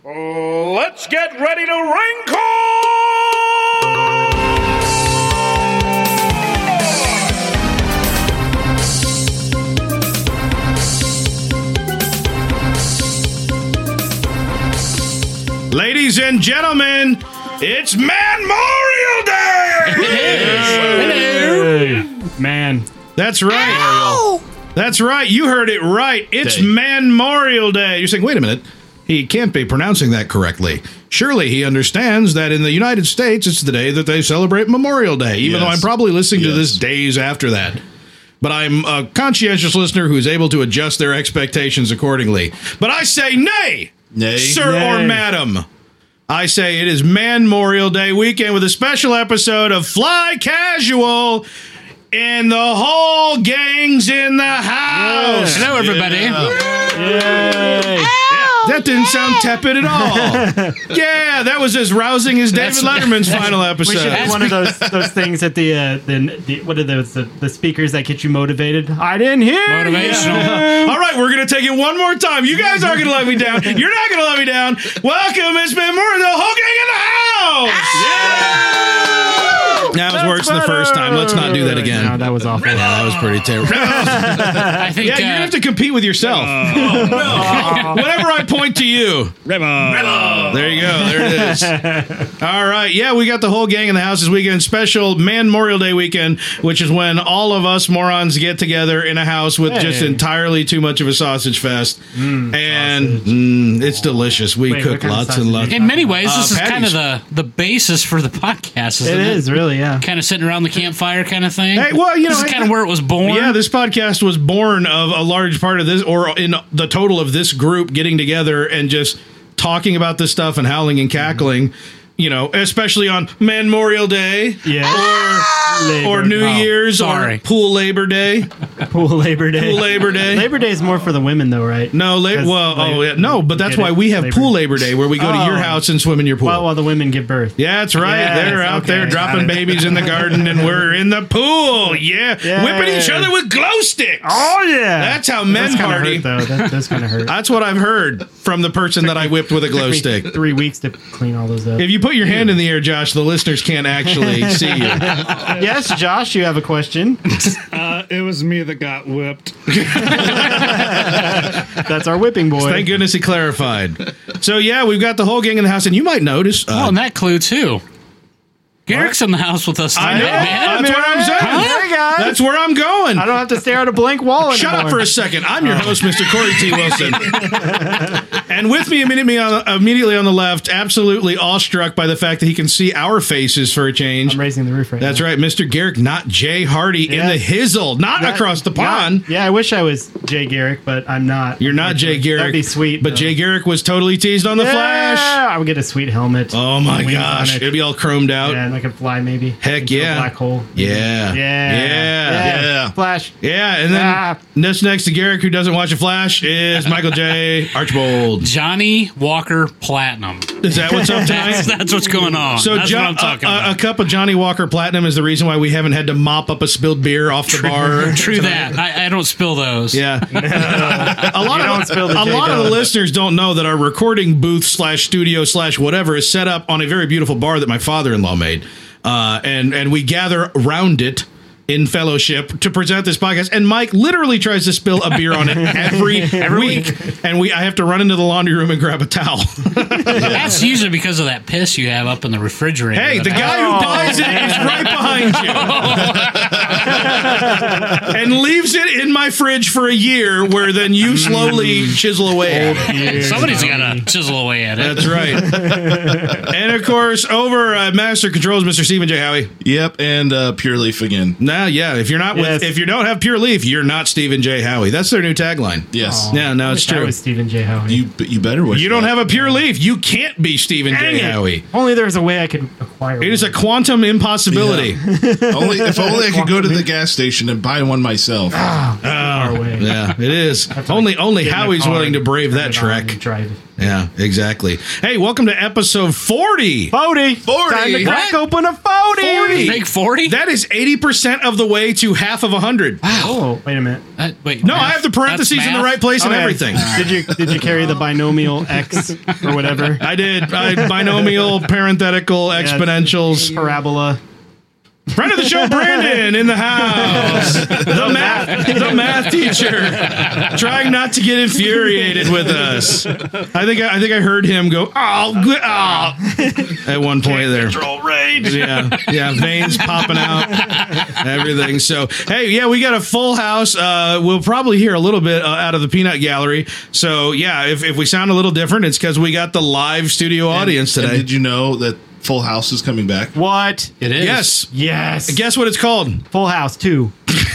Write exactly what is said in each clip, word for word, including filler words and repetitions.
Let's get ready to wrinkle! Ladies and gentlemen, it's Memorial Day! It is. Hello. Man. That's right. Ow! That's right. You heard it right. It's Day. Memorial Day. You're saying, wait a minute. He can't be pronouncing that correctly. Surely he understands that in the United States, it's the day that they celebrate Memorial Day, even Yes. though I'm probably listening Yes. to this days after that. But I'm a conscientious listener who's able to adjust their expectations accordingly. But I say nay, Nay. sir Nay. or madam. I say it is Memorial Day weekend with a special episode of Fly Casual, and the whole gang's in the house. Hello, everybody. Yay. That didn't sound tepid at all. Yeah, that was as rousing as David Letterman's final We episode. should have one of those those things at the uh, the, the what are those the, the speakers that get you motivated? I didn't hear Motivational. All right, we're going to take it one more time. You guys aren't going to let me down. You're not going to let me down. Welcome, it's been more the whole gang in the house. That was worse than the first time. Let's not do that again. No, that was awful. Yeah, that was pretty terrible. I think Yeah, you uh, have to compete with yourself. Whenever I point to you. There you go. There it is. All right. Yeah, we got the whole gang in the house this weekend. Special Memorial Day weekend, which is when all of us morons get together in a house with Hey. just entirely too much of a sausage fest. Mm, and mm, it's delicious. We Wait, cook what kind of lots sausage and are lots. you in many ways, Uh, this is kind of patties. the, the basis for the podcast, isn't It it? is really, yeah. Kind of sitting around the campfire kind of thing. Hey, well, you know, this is I- kind of where it was born. Yeah, this podcast was born of a large part of this, or in the total of this group getting together and just talking about this stuff and howling and cackling, you know, especially on Memorial Day Yeah. or New Oh, Year's sorry. or Pool Labor Day. Pool Labor Day. Pool Labor Day. Labor Day is more for the women, though, right? No, la- 'Cause well, oh, labor- yeah, no, but that's Get why it? we have Labor. Pool Labor Day, where we go to your Oh. house and swim in your pool. While, while the women give birth. Yeah, that's right. Yes, They're out okay, there got dropping it. babies in the garden, and we're in the pool. Yeah, Yeah. whipping each other with glow sticks. Oh, yeah. That's how men Those kinda party. hurt, though. That does kind of hurt. That's what I've heard from the person that I whipped with a glow Took me stick. Three weeks to clean all those up. If you put your hand in the air, Josh, the listeners can't actually see you. Yes, Josh, you have a question. Uh, it was me that got whipped. That's our whipping boy. Thank goodness he clarified. So, yeah, we've got the whole gang in the house, and you might notice. Uh, Oh, and that clue, too. Garrick's in the house with us I tonight, know. man. That's what I'm saying. Hey, guys. That's where I'm going. I don't have to stare at a blank wall Shut anymore. up for a second. I'm your host, Mister Corey T. Wilson. And with me immediately on, immediately on the left, absolutely awestruck by the fact that he can see our faces for a change. I'm raising the roof right That's now. right, Mister Garrick, not Jay Hardy in Yes. the hizzle, not That- across the not- pond. yeah, I wish I was Jay Garrick, but I'm not. You're not Jay Garrick. That'd be sweet. But though. Jay Garrick was totally teased on The yeah, Flash. I would get a sweet helmet. Oh my Wings on gosh, it. it'd be all chromed out. Yeah, and I could fly maybe. Heck Into a yeah. black hole. Yeah. Yeah. Yeah. Yeah. Flash. Yeah, and then Ah. next next to Garrick, who doesn't watch a Flash, is Michael J. Archbold. Johnny Walker Platinum. Is that what's up That's, tonight? that's what's going on. So, that's Jo- what I'm talking a, a, about. a cup of Johnny Walker Platinum is the reason why we haven't had to mop up a spilled beer off the bar. True that. I, I don't spill those. Yeah, a lot You don't of spill the a J lot of the Dub. listeners don't know that our recording booth slash studio slash whatever is set up on a very beautiful bar that my father-in-law made, uh, and and we gather around it in fellowship to present this podcast. And Mike literally tries to spill a beer on it every, Every week, and we I have to run into the laundry room and grab a towel. That's usually because of that piss you have up in the refrigerator. Hey, that the I- guy who buys it is right behind you and leaves it in my fridge for a year, where then you slowly chisel away at it. Somebody's got to chisel away at it. That's right. And of course, over at Master Controls, Mister Stephen J. Howie. Yep, and uh, Pure Leaf again. Nah, yeah. If you're not with, Yes. if you don't have Pure Leaf, you're not Stephen J. Howie. That's their new tagline. Yes. Yeah, no, I it's wish I true. was Stephen J. Howie. You you better wish You don't that. have a Pure Leaf. You can't be Stephen Dang J. it. Howie. Only there's a way I could acquire. It is a one. quantum impossibility. only if only I could go to the gas station and buy one myself. far away. Yeah, it is. Only only Get in a Howie's car willing to and brave turn that it on trek. and drive it. Yeah, exactly. Hey, welcome to episode forty. forty. forty. Time to crack What? open a forty. forty. Big forty? That is eighty percent of the way to half of one hundred. Oh, wait a minute. Uh, wait, No, math? I have the parentheses That's in the math? right place and Okay. everything. Did you did you carry the binomial x or whatever? I did. I, binomial, parenthetical, exponentials. Parabola. Friend of the show, Brandon, in the house. The math, the math teacher, trying not to get infuriated with us. I think I, I think I heard him go, oh, good, oh, at one point there. Control rage. Yeah, yeah, veins popping out, everything. So, hey, yeah, we got a full house. Uh, we'll probably hear a little bit uh, out of the peanut gallery. So, yeah, if, if we sound a little different, it's because we got the live studio audience And today. did you know that Full House is coming back? What? It is. Yes. Yes. Guess what it's called? Full House two.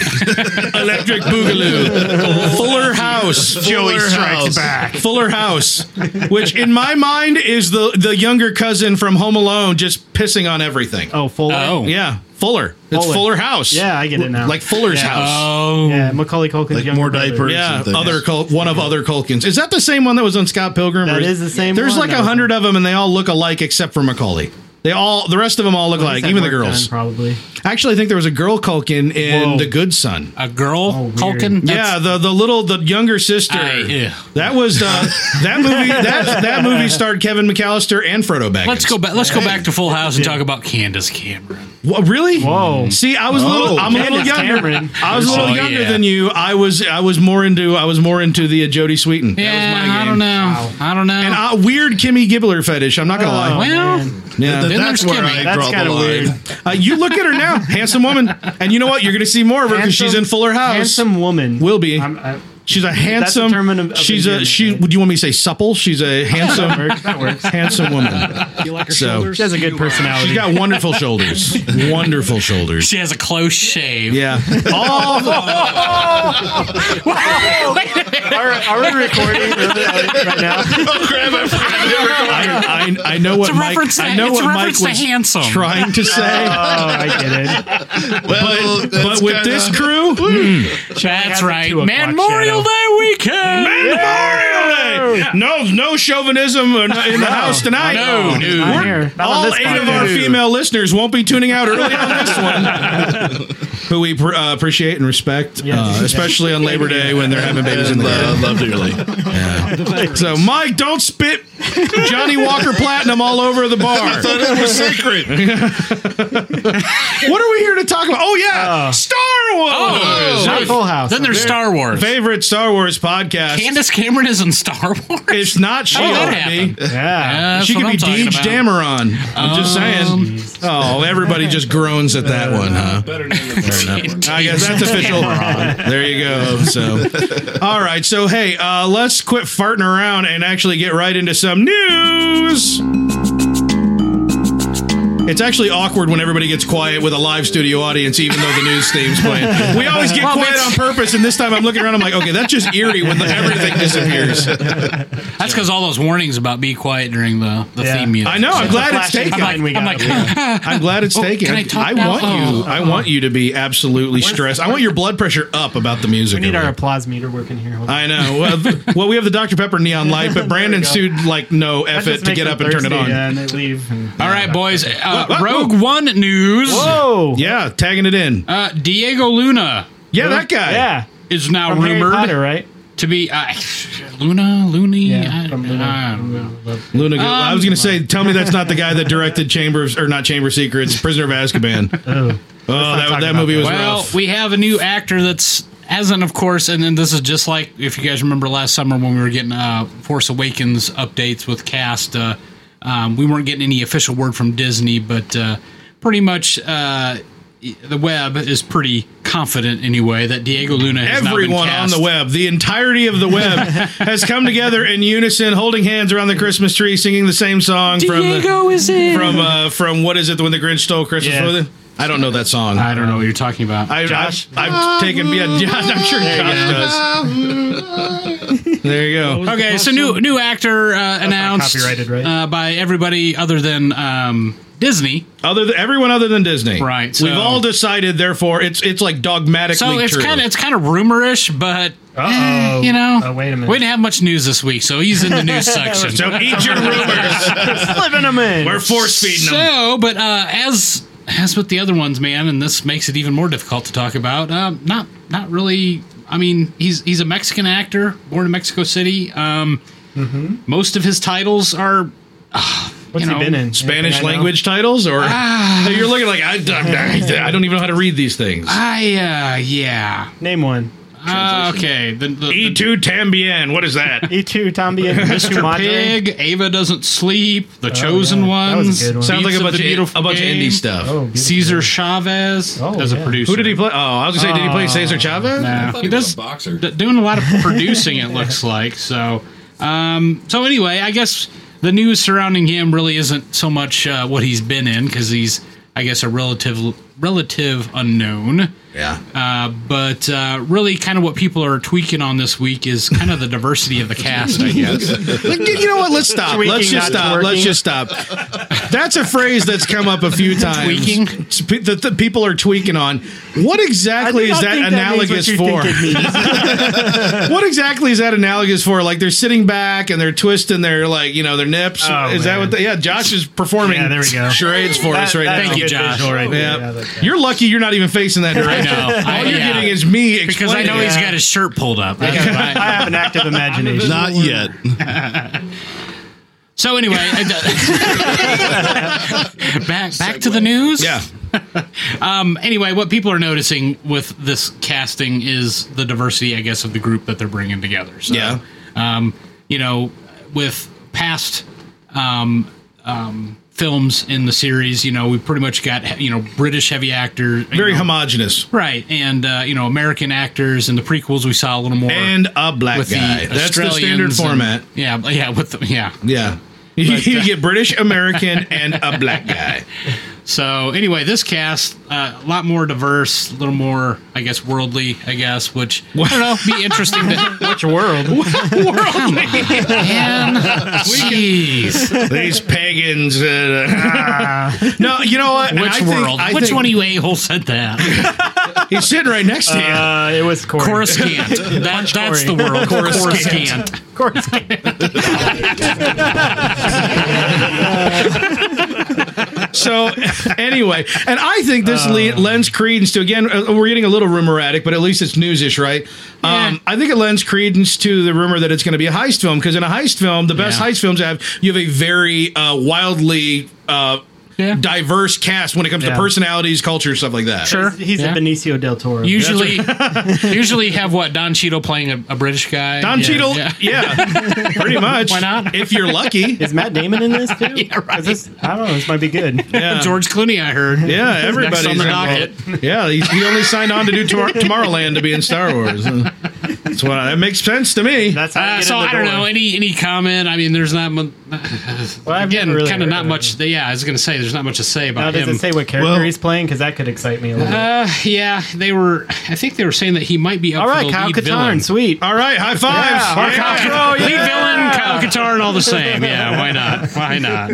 Electric Boogaloo. Fuller House. Joey Strikes Back. Fuller House, which in my mind is the the younger cousin from Home Alone, just pissing on everything. Oh, Fuller. Oh. Yeah, Fuller. It's Fuller. Fuller House. Yeah, I get it now. Like Fuller's Yeah. house. Oh. Yeah, Macaulay Culkin's Like younger more brother. diapers. Yeah, and things. other Cul- one of other Culkins. Is that the same one that was on Scott Pilgrim? That Or is the same There's one like that a was hundred of them, and they all look alike except for Macaulay. They all, the rest of them all look He's like, had even the work girls. done, probably. Actually, I think there was a girl Culkin in Whoa. The Good Son. A girl Oh, weird. Culkin? Yeah, the the little the younger sister. I- yeah. That was uh, that movie. That that movie starred Kevin McAllister and Frodo Baggins. Let's go back. Let's go back to Full House and talk about Candace Cameron. What, really? Whoa. See, I was a little. Oh, I'm a little Candace younger. Cameron. I was a little Oh, younger yeah. than you. I was. I was more into. I was more into the uh, Jodie Sweetin. Yeah, that was my game. I don't know. I don't know. And uh, weird Kimmy Gibbler fetish. I'm not gonna Oh, lie. well, man. Yeah. Th- Then that's there's where Kimmy. I That's draw the kinda line. weird. Uh, you look at her now, handsome woman, and you know what? You're going to see more of her because she's in Fuller House. Handsome woman. Will be. I'm, I, She's a handsome. That's a term of- of she's a endearment, she. right? Would you want me to say supple? She's a handsome, that works. That works. handsome woman. You like her So- shoulders? She has a good personality. She's got wonderful shoulders. Wonderful shoulders. she has a close shave. Yeah. Oh, are, are we recording right now? Oh, crap. I forgot. I, I, I know what It's a Mike. reference to- I know it's a what Mike reference to was handsome. trying to say. Oh, I get it. Well, but that's with kinda- this crew, That's has a right. two o'clock Memorial shadow. Day weekend. Memorial Day. No, no chauvinism in the house tonight. No, no. Not We're- here. Not on all this eight of our podcast. female listeners won't be tuning out early on this one, who we pr- uh, appreciate and respect, Yes. uh, especially on Labor Day when they're having babies in And, the uh, air. love dearly. So, Mike, don't spit Johnny Walker Platinum all over the bar. I thought it was sacred. What are we here to talk about? Oh, yeah, Star Wars. Oh. Not Full House. Then there's Star Wars. Favorite Star Wars podcast. Candace Cameron is in Star Wars. It's not she Oh, that ought to happened. be. Yeah. Yeah, that's She what could I'm be talking Deej about. Dameron. I'm just saying. Oh, everybody just groans at that one, huh? Better name than I guess that's official. There you go. So, all right. So, hey, uh, let's quit farting around and actually get right into some news. It's actually awkward when everybody gets quiet with a live studio audience, even though the news theme's playing. We always get Well, quiet it's- on purpose, and this time I'm looking around. I'm like, okay, that's just eerie when the, everything disappears. That's because all those warnings about be quiet during the, the Yeah. theme music. I know. I'm glad it's flashing taken. sign we I'm got like, up here. I'm glad it's Oh, taken. can I talk I now? want you. Oh. I want you to be absolutely stressed. I want your blood pressure up about the music. We need over our there. applause meter working here. Hold on. I know. Well, th- well, we have the Doctor Pepper neon light, but Brandon's There we too like no That effort just to makes get them up and turn it thirsty, on. Yeah, and they leave. and- All right, boys. Uh, Whoa, whoa, Rogue whoa. One news. Whoa. Yeah, tagging it in. Uh, Diego Luna Yeah, that guy. Yeah. is now From Harry rumored Potter, right? to be uh, Luna, Looney. Yeah. I, From I don't know. Luna. Luna. Go- I was Um, going to say, tell me that's not the guy that directed Chambers or not Chamber Secrets, Prisoner of Azkaban. Oh. Oh, that, talk that about movie that. was Well, rough. we have a new actor that's hasn't, of course, and then this is just like if you guys remember last summer when we were getting uh, Force Awakens updates with cast. Uh, um, we weren't getting any official word from Disney, but uh, pretty much uh, the web is pretty confident anyway that Diego Luna has now been Everyone on cast. the web, the entirety of the web, has come together in unison, holding hands around the Christmas tree, singing the same song from the, Diego is in. from uh, from what is it? When the Grinch Stole Christmas? Yes. Was it? I don't know that song. I don't know what you're talking about. I, Josh? I've, I've taken. Yeah, Josh, I'm sure Josh does. There you go. Okay, so new new actor uh, announced copyrighted, right? uh, by everybody other than um, Disney. Other than everyone other than Disney, Right, so- We've all decided. Therefore, it's it's like dogmatically So it's true. kind of it's kind of rumorish, but eh, Uh-oh. you know, Oh, wait a minute. we didn't have much news this week, so he's in the news section. so eat your rumors. Slipping them in. We're force feeding them. So, but uh, as as with the other ones, man, and this makes it even more difficult to talk about. Um, not not really. I mean, he's he's a Mexican actor, born in Mexico City. Um, Most of his titles are. Uh, What's you he know, been in? Spanish Anything I know? language titles, or Ah. you're looking like I, I, I don't even know how to read these things. I uh, yeah. Name one. Uh, okay. The, the, E the two tambien. What is that? E two, Tambien, Mister Pig, Ava Doesn't Sleep, The Chosen yeah. That was a Ones. good one. Sounds like Beasts a of bunch the of Beautiful a bunch of Game, indie stuff. Oh, beautiful. Caesar Chavez Oh, as a yeah. producer. Who did he play? Oh, I was gonna say, did he play Cesar Chavez? Nah, thought he he was does a boxer. d- doing a lot of producing. It looks like so. Um, so anyway, I guess the news surrounding him really isn't so much uh, what he's been in because he's, I guess, a relative relative unknown. Yeah. Uh, but uh, really, kind of what people are tweaking on this week is kind of the diversity of the cast, I guess. Like, you know what? Let's stop. Tweaking, Let's just not stop. twerking. Let's just stop. That's a phrase that's come up a few times. Tweaking? That the people are tweaking on. What exactly is that analogous for? What exactly is that analogous for? Like they're sitting back and they're twisting their like you know their nips. Oh, is that man. what? The, yeah, Josh is performing. Yeah, there we go. charades for us right Thank now. you, Josh. Right there. Yeah. Yeah, that's- You're lucky you're not even facing that direction. know. All I- you're yeah. getting is me Because I know explaining. he's got his shirt pulled up. That's I why- have an active imagination. Not yet. So anyway, I- back back to the news. Yeah. Um, anyway, what people are noticing with this casting is the diversity, I guess, of the group that they're bringing together. So, Yeah. Um, you know, with past um, um, films in the series, you know, we pretty much got you know British heavy actors, you Very know, homogenous. right, and uh, you know American actors. In the prequels, we saw a little more And a black with guy. the That's the standard Australians and- format. yeah, yeah, with the, yeah. Yeah. You, But, you uh, get British, American, and a black guy. So anyway, this cast uh, a lot more diverse, a little more, I guess, worldly. I guess, which I don't know, be interesting to Which world? man. Jeez, These pagans. Uh, no, you know what? And which I think- world? I which think- one of you a-holes said that? He's sitting right next to you. Uh, it was Corey. Coruscant. That, that's the world. Coruscant. Coruscant. So anyway, and I think this le- lends credence to, again, uh, we're getting a little rumoriatic, but at least it's news-ish, right? Um, I think it lends credence to the rumor that it's going to be a heist film, because in a heist film, the best Yeah. heist films have, you have a very uh, wildly uh, Yeah. diverse cast when it comes Yeah. to personalities, culture, stuff like that. Sure. He's Yeah. a Benicio del Toro. Usually, usually have what Don Cheadle playing a, a British guy. Don Yeah, Cheadle, yeah. yeah, pretty much. Why not? If you're lucky. Is Matt Damon in this too? Yeah, right. 'Cause this- I don't know. This might be good. Yeah. George Clooney, I heard. Yeah, everybody's Next on the involved. docket. Yeah, he, he only signed on to do Tomor- Tomorrowland to be in Star Wars. That's what I, that makes sense to me. That's how you Uh, get so in the I don't door. know any any comment. I mean, there's not mu- Well, I've again never really kind of heard not of much. Yeah, I was going to say there's not much to say Now, about does him. it say what character Well- he's playing? Because that could excite me a little bit. Uh, yeah, they were. I think they were saying that he might be up All for right, the Kyle lead Katarn, villain. sweet. All right, high fives. Yeah, Yeah. Kyle Katarn, Lead yeah. villain, Kyle Katarn, all the same. Yeah, why not? Why not?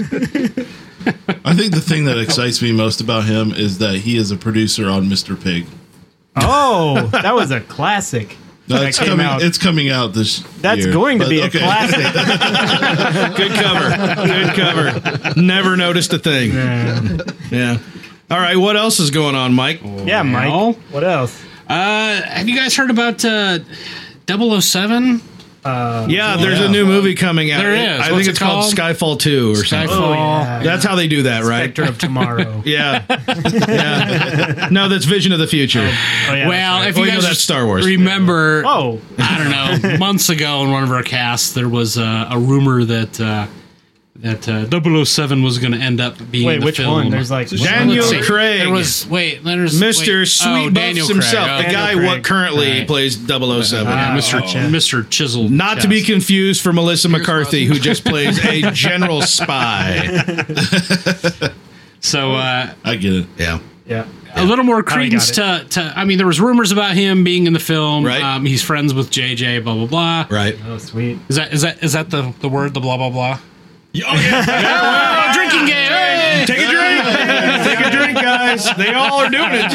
I think the thing that excites me most about him is that he is a producer on Mister Pig. Oh, that was a classic. No, That it's came coming. out. It's coming out this. That's year. going to But be a okay. classic. Good cover. Good cover. Never noticed a thing. Yeah. All right, what else is going on, Mike? Yeah, Mike. Well. What else? Uh, have you guys heard about uh, double oh seven? Yeah, there's Yeah. a new movie coming out. There is. I What's think it it's called? called? Skyfall two or something. Skyfall. Oh, yeah. That's how they do that, right? Spectre of Tomorrow. Yeah. Yeah. No, that's Vision of the Future. Oh, yeah, well, that's if Oh, you you know guys that's Star Wars. remember, right. Oh, I don't know, months ago in one of our casts, there was uh, a rumor that uh, that uh, double oh seven was going to end up being wait, the which film. one? There's like Daniel Let's see. Craig. There was wait, there's Mister wait, Sweet oh, Buffs Daniel himself, Craig. the Oh, guy Daniel what Craig. currently Right. plays double oh seven. Uh, Mister Oh. Mister Chisel. Not to be Chest. confused for Melissa McCarthy, who just plays a general spy. So uh, I get it. Yeah. Yeah. A little more How he credence got to, to. I mean, there was rumors about him being in the film. Right. Um, he's friends with J J. Blah blah blah. Right. Oh, sweet. Is that is that is that the the word? The blah blah blah. Oh, yeah. Oh, drinking game. Hey! Take a drink. Take a drink, guys. They all are doing it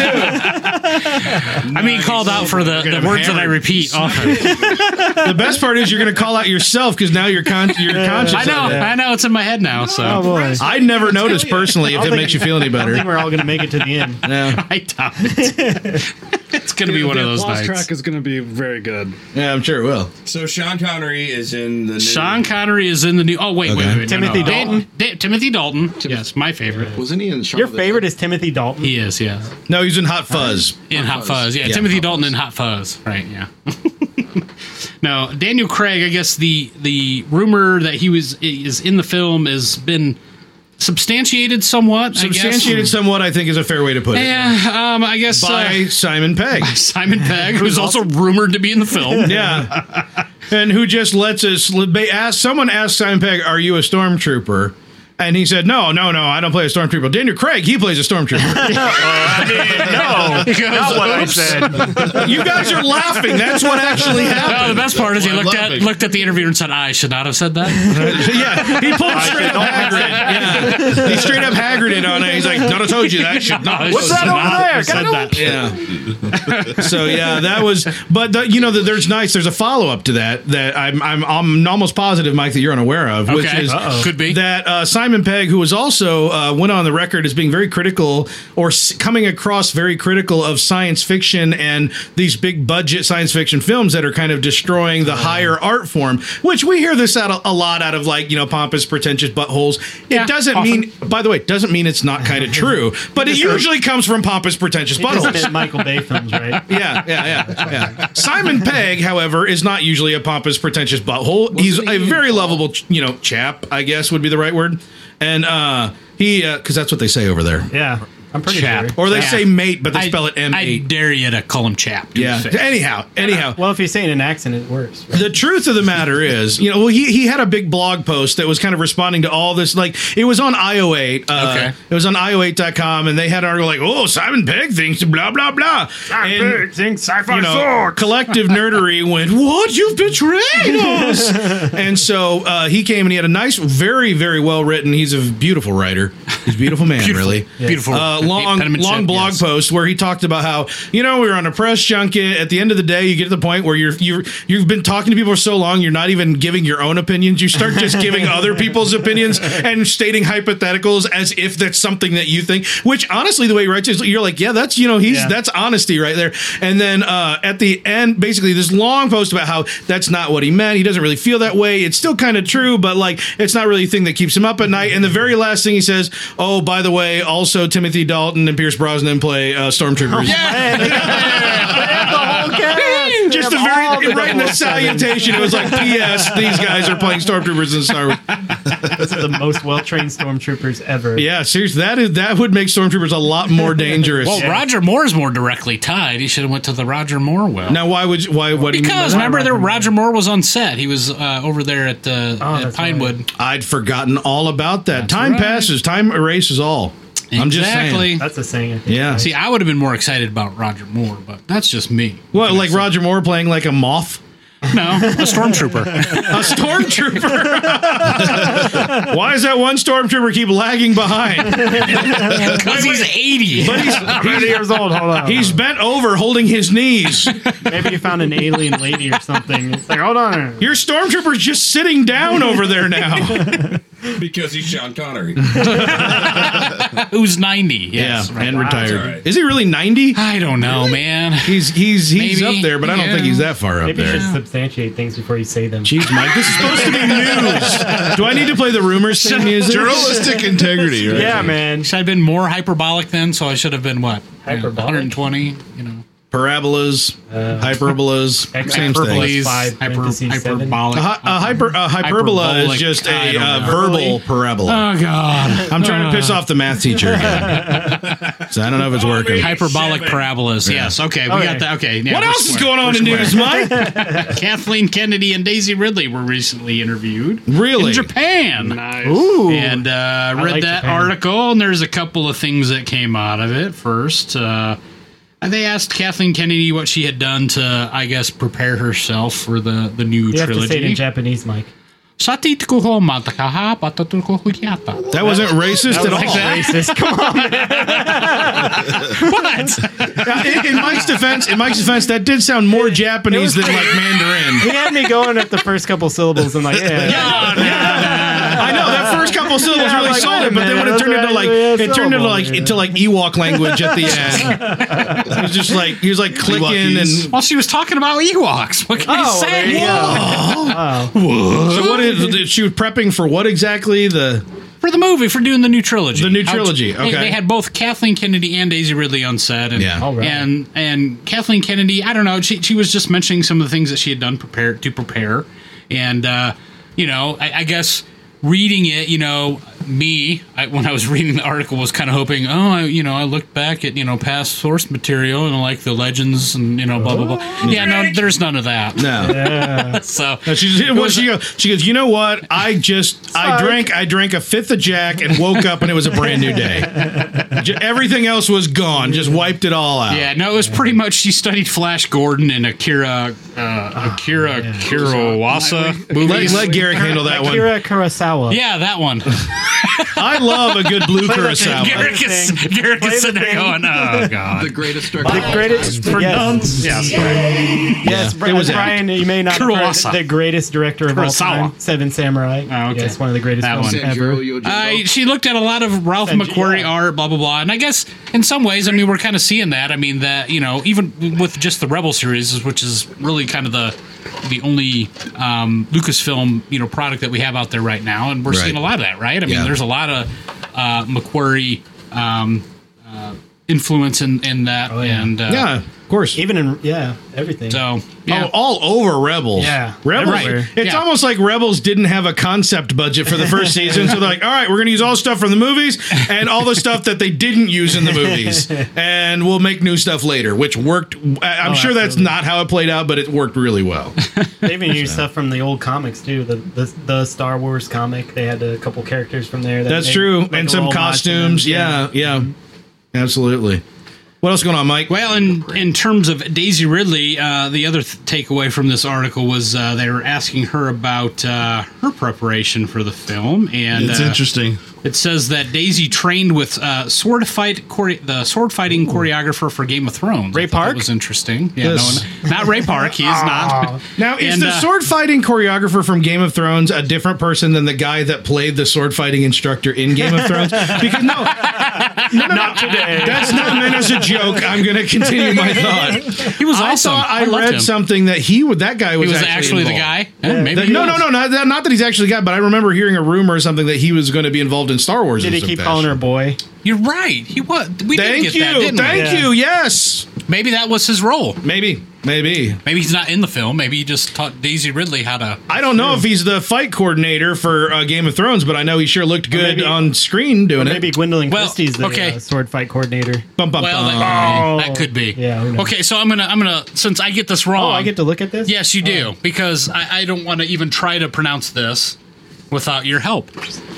too. I'm being called out for the, the Gonna words that I hammer. repeat often. The best part is you're going to call out yourself because now you're con- you're conscious. I know, Of it. I know, it's in my head now. So Oh, boy. I never noticed personally if it think- makes you feel any I think better. we're all going to make it to the end. Yeah, I doubt it. It's gonna be one the of those applause nights. track is going to be very good. yeah, I'm sure it will. So Sean Connery is in the new, Sean Connery is in the new. Oh wait, wait, Okay. wait, wait. Timothy no, no. Dalton? Dan- Dan- Timothy Dalton. Yes, my favorite. Wasn't he in Shaun Your of the favorite Dead? is Timothy Dalton? He is. Yes, No, he's in Hot Fuzz. in Hot Fuzz. Yeah, Yeah, Timothy Hot Dalton in Hot Fuzz. Right. Yeah. No, Daniel Craig. I guess the the rumor that he was is in the film has been substantiated somewhat. Substantiated I guess. somewhat, I think, is a fair way to put it. Yeah. Um. I guess By uh, Simon Pegg. Simon Pegg, who's also rumored to be in the film. Yeah. And who just lets us they ask someone asked Simon Pegg, "Are you a stormtrooper?" And he said, "No, no, no, I don't play a stormtrooper." Daniel Craig, he plays a stormtrooper. No, He goes, not what I "Oops." said. You guys are laughing. That's what actually No, happened. the best part is he I'm looked at laughing. looked at the interviewer and said, "I should not have said that." Yeah, he pulled straight up Hagrid. Yeah, he straight up Hagrid it on it. He's like, "No, I told you that should not." What's that over there? Said Gotta that. Yeah. So yeah, that was. But the, you know, the, there's nice. There's a follow up to that that I'm I'm I'm almost positive, Mike, that you're unaware of, which Okay. is Uh-oh. Could be. that uh, Simon Pegg, who was also uh, went on the record as being very critical or s- coming across very critical of science fiction and these big budget science fiction films that are kind of destroying the higher art form, which we hear this out a, a lot out of like, you know, pompous, pretentious buttholes. Yeah, it doesn't often. mean, by the way, it doesn't mean it's not kind of true, but it usually comes from pompous, pretentious He just buttholes. meant Michael Bay films, right? Yeah, yeah, yeah, yeah. Simon Pegg, however, is not usually a pompous, pretentious butthole. He's he a in very Paul? lovable, you know, chap, I guess would be the right word. And uh, he, because that's what they say over there. Yeah, I'm pretty Chap. sure. Or they Yeah. say mate, but they I- spell it M I eight. dare you to call him Chap. to Yeah. his face. Anyhow, anyhow. Well, if you say it in an accent, it works. Right? The truth of the matter is, you know, well, he, he had a big blog post that was kind of responding to all this. Like, it was on I O eight. Uh, Okay. It was on I O eight dot com, and they had an article like, oh, Simon Pegg thinks blah, blah, blah. And, think sci-fi you know, collective nerdery went, what? You've betrayed us. And so uh, he came and he had a nice, very, very well written, he's a beautiful writer. He's a beautiful man, Beautiful. really. Beautiful. Uh, long, Penmanship, long blog yes. post where he talked about how, you know, we were on a press junket. At the end of the day, you get to the point where you're you're you've been talking to people for so long, you're not even giving your own opinions. You start just giving other people's opinions and stating hypotheticals as if that's something that you think. Which honestly, the way he writes is, you're like, yeah, that's you know, he's Yeah. that's honesty right there. And then uh, at the end, basically, this long post about how that's not what he meant. He doesn't really feel that way. It's still kind of true, but like it's not really a thing that keeps him up at night. And the very last thing he says, oh, by the way, also Timothy Dalton and Pierce Brosnan play uh, stormtroopers. Just a very right in the salutation, it was like, P S. These guys are playing stormtroopers in Star Wars. Those are the most well-trained stormtroopers ever. Yeah, seriously, that is that would make stormtroopers a lot more dangerous. Well, Roger Moore's more directly tied. He should have went to the Roger Moore well. Now, why would you, why? What do you mean? by Because that? remember, there Roger Moore? Roger Moore was on set. He was uh, over there at, uh, at that's Pinewood. I'd forgotten all about that. That's Time right. passes, time erases all. I'm just Exactly. saying. That's a saying. I think. Yeah. See, I would have been more excited about Roger Moore, but that's just me. What, like Roger Moore playing like a moth? No, a stormtrooper. A stormtrooper. Why does that one stormtrooper keep lagging behind? Because he's eighty. But he's I'm eighty years old. Hold on. he's bent over holding his knees. Maybe you found an alien lady or something. It's like, hold on. Your stormtrooper's just sitting down over there now. because he's Sean Connery. Who's ninety? Yes, yeah, right. and Wow. retired. That's all right. Is he really ninety? I don't know, man. He's he's he's Maybe, up there, but I don't yeah. think he's that far up Maybe you there. should substantiate things before you say them. Jeez, Mike, this is supposed to be news. Do I need to play the rumors thing music? Journalistic integrity, right? Yeah, man. Should I have been more hyperbolic then? So I should have been what? Hyperbolic? one hundred twenty, you know. parabolas, hyperbolas, same thing. Hyperboles, Five hyper, parentheses, seven. hyperbolic. A, hy- a hyper a hyperbola is Hyperbolic, just I a don't uh, know. verbal parabola. Oh God! I'm trying to piss off the math teacher again. So I don't know if it's working. Hyperbolic parabolas. Yes. Okay. We Okay. got that. Okay. Yeah, What we're else is square. going on We're in news, square. Mike? Kathleen Kennedy and Daisy Ridley were recently interviewed. Really? In Japan. Nice. Ooh. And uh, read like that Japan. article, and there's a couple of things that came out of it. First, uh, they asked Kathleen Kennedy what she had done to, I guess, prepare herself for the, the new You have to say it in trilogy. Japanese, Mike. That wasn't racist at all. Racist. Come on. What? in, in Mike's defense, in Mike's defense, that did sound more Japanese than like Mandarin. He had me going at the first couple syllables. I'm like, yeah. I know that first couple syllables Yeah, really like, sold wait a it, but then when it minute, turned into that's like right, it turned into like syllable, into like Ewok language at the end. He was just like he was like clicking Ewokese. and. Well, she was talking about Ewoks. What can Oh, I well, say? there you go. Oh. So what is she was prepping for? What exactly the? For the movie, for doing the new trilogy. The new How- trilogy, they- okay. They had both Kathleen Kennedy and Daisy Ridley on set. And, Yeah. All right. and and Kathleen Kennedy, I don't know, she, she was just mentioning some of the things that she had done prepare to prepare. And, uh, you know, I, I guess reading it, you know, me, I, when I was reading the article, was kind of hoping, oh, I, you know, I looked back at, you know, past source material and like the legends and, you know, blah, blah, blah. Yeah, no, there's none of that. No. So, No, she's, well, she, goes, she goes, you know what? I just, I drank, I drank a fifth of Jack and woke up and it was a brand new day. J- everything else was gone. Just wiped it all out. yeah, no, it was pretty much she studied Flash Gordon and Akira uh, Akira Kurosawa Let, movies. let Garrick handle that one. Akira Kurosawa. Yeah, that one. I love a good blue Play the Kurosawa. thing. Garrick is, thing. Garrick Play is the sitting there thing. going, oh, God. The greatest director. The greatest. Yes. Yes. Yes, Yeah, Bri- it was Brian, you may not have Kurosawa. heard the greatest director of all Kurosawa. time, Seven Samurai. Oh, okay. Yes, one of the greatest That films one. ever. Sanjiro Yojimbo. I, she looked at a lot of Ralph Sanji- McQuarrie yeah. art, blah, blah, blah. And I guess in some ways, I mean, we're kind of seeing that. I mean, that, you know, even with just the Rebel series, which is really kind of the the only um, Lucasfilm, you know, product that we have out there right now. And we're Right. seeing a lot of that, right? I mean, Yeah. there's a lot of uh, McQuarrie um, uh, influence in, in that. Oh, yeah. And uh, Yeah, of course. Even in, yeah, everything. so, yeah. Oh, all over Rebels. Yeah. Rebels. Everywhere. It's Yeah. almost like Rebels didn't have a concept budget for the first season, so they're like, "All right, we're going to use all the stuff from the movies and all the stuff that they didn't use in the movies, and we'll make new stuff later." Which worked. I- I'm Oh, sure that's absolutely. not how it played out, but it worked really well. They even used stuff from the old comics too. The, the the Star Wars comic. They had a couple characters from there. That That's made, true, like, and a some little homage to them. costumes. Yeah, yeah, absolutely. What else going on, Mike? Well, in in terms of Daisy Ridley, uh, the other th- takeaway from this article was uh, they were asking her about uh, her preparation for the film, and It's uh, interesting. it says that Daisy trained with uh, sword fight chore- the sword fighting choreographer for Game of Thrones. Ray I thought that Park? was interesting. Yeah, Yes. no, not Ray Park. He is not. Now, is And, the uh, sword fighting choreographer from Game of Thrones a different person than the guy that played the sword fighting instructor in Game of Thrones? Because no, no, no, Not today. that's not meant as a joke. I'm going to continue my thought. He was I awesome. thought I, loved read him. something that he would that guy was, He was actually, the involved. guy. Yeah, maybe That- he no, no, was. no, not that, not that he's actually the guy, but I remember hearing a rumor or something that he was going to be involved in Star Wars. Did in he some keep fashion. calling her boy? You're right. He was. We Thank did get you, that, didn't thank Yeah. you. Yes, we? Maybe that was his role. maybe, maybe. Maybe he's not in the film. Maybe he just taught Daisy Ridley how to. I don't know if he's the fight coordinator for uh, Game of Thrones, but I know he sure looked good maybe- on screen doing Maybe it. Gwendolyn Well, Christie's the okay. uh, sword fight coordinator. Bum, bum, Well, bum. that, Oh. that could be. Yeah, who knows? Okay, so I'm gonna I'm gonna since I get this wrong. Oh, I get to look at this? Yes, you do because I, I don't want to even try to pronounce this without your help.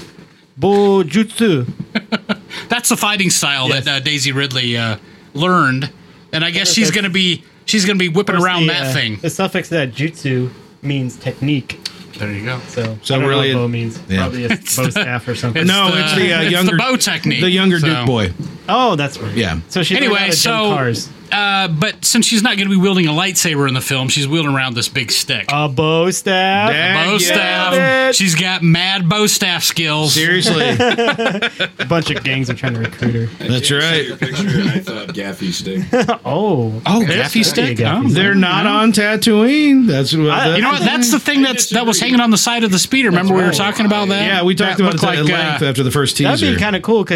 Bojutsu. That's the fighting style Yes. that uh, Daisy Ridley uh, learned, and I guess she's that's- gonna be she's gonna be whipping Of course, around the, that uh, thing. The suffix that jutsu means technique. There you go. So, So I don't really know it- what bow means. yeah. Probably a bow staff or something. No, it's the, uh, it's younger- the bow technique. The younger So- Duke boy. Oh, that's right. Yeah. So she learned Anyway, how to jump so cars. uh, but since she's not going to be wielding a lightsaber in the film, she's wielding around this big stick. A bow staff. Dang. bow yeah, staff. it. She's got mad bow staff skills. Seriously. A bunch of gangs are trying to recruit her. That's right. Your picture, and I thought Gaffy stick. Oh. Oh, There's Gaffy that. stick? Yeah, Oh, Gaffy They're not on Tatooine. That's what. I- that- You know what? That's the thing that's that was hanging on the side of the speeder. Remember we were right. talking about that? yeah, we talked That about it looked at like, length uh, after the first teaser. That'd be kind of cool because you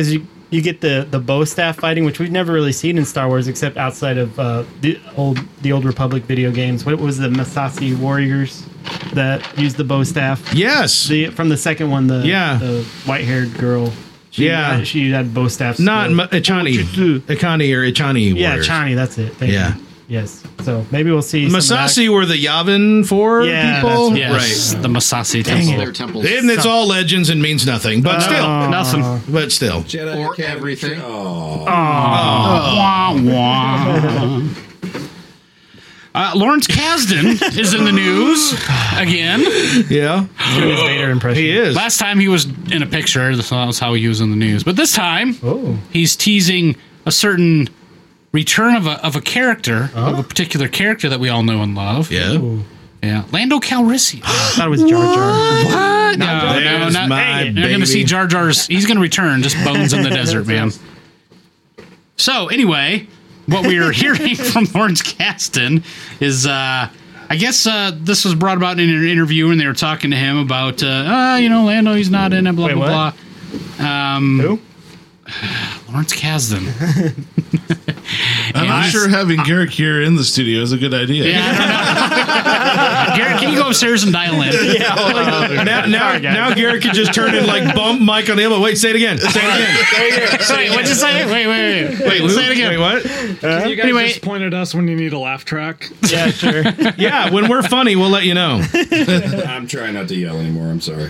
you get the the bow staff fighting, which we've never really seen in Star Wars except outside of uh, the old the old Republic video games. What was the Massassi warriors that used the bow staff? Yes. The from the second one, the Yeah. the white haired girl. She Yeah. had, she had bow staffs. Not still. Ma- Ichani. Ichani or Ichani Yeah, warriors. Chani. That's it. Thank Yeah. you. Yes. So maybe we'll see. some of that. Masasi were the Yavin four Yeah, people? that's Yes, Right. the Masasi Their Temple. temples. And it's all legends and means nothing, but still. Nothing. But still. Jedi or everything. Oh. Wah, wah. Uh, Lawrence Kasdan is in the news again. Yeah. Doing his Vader impression. He is. Last time he was in a picture. That's how he was in the news. But this time, Oh. he's teasing a certain return of a of a character, of a particular character that we all know and love. Yeah. Yeah. Lando Calrissian. I thought it was Jar Jar. What? No, no, There's not. my You're going to baby. see Jar Jar's. He's going to return, just bones in the desert, man. So, anyway, what we are hearing from Lawrence Kasdan is, uh, I guess uh, this was brought about in an interview, and they were talking to him about, uh, uh, you know, Lando, he's not in it, blah, Wait, blah, what? blah. Um, Who? Lawrence Kasdan. I'm not sure having Garrick here in the studio is a good idea. Yeah, I don't know. Garrett, can you go upstairs and dial in? Now, now, now Garrett can just turn and like bump Mike on the elbow. Wait, say it again. Say it again. Wait, what'd you say? Wait, wait, wait. Wait, say it again. Wait, what? Can you guys Anyway. just point at us when you need a laugh track? Yeah, sure. Yeah, when we're funny, we'll let you know. I'm trying not to yell anymore. I'm sorry.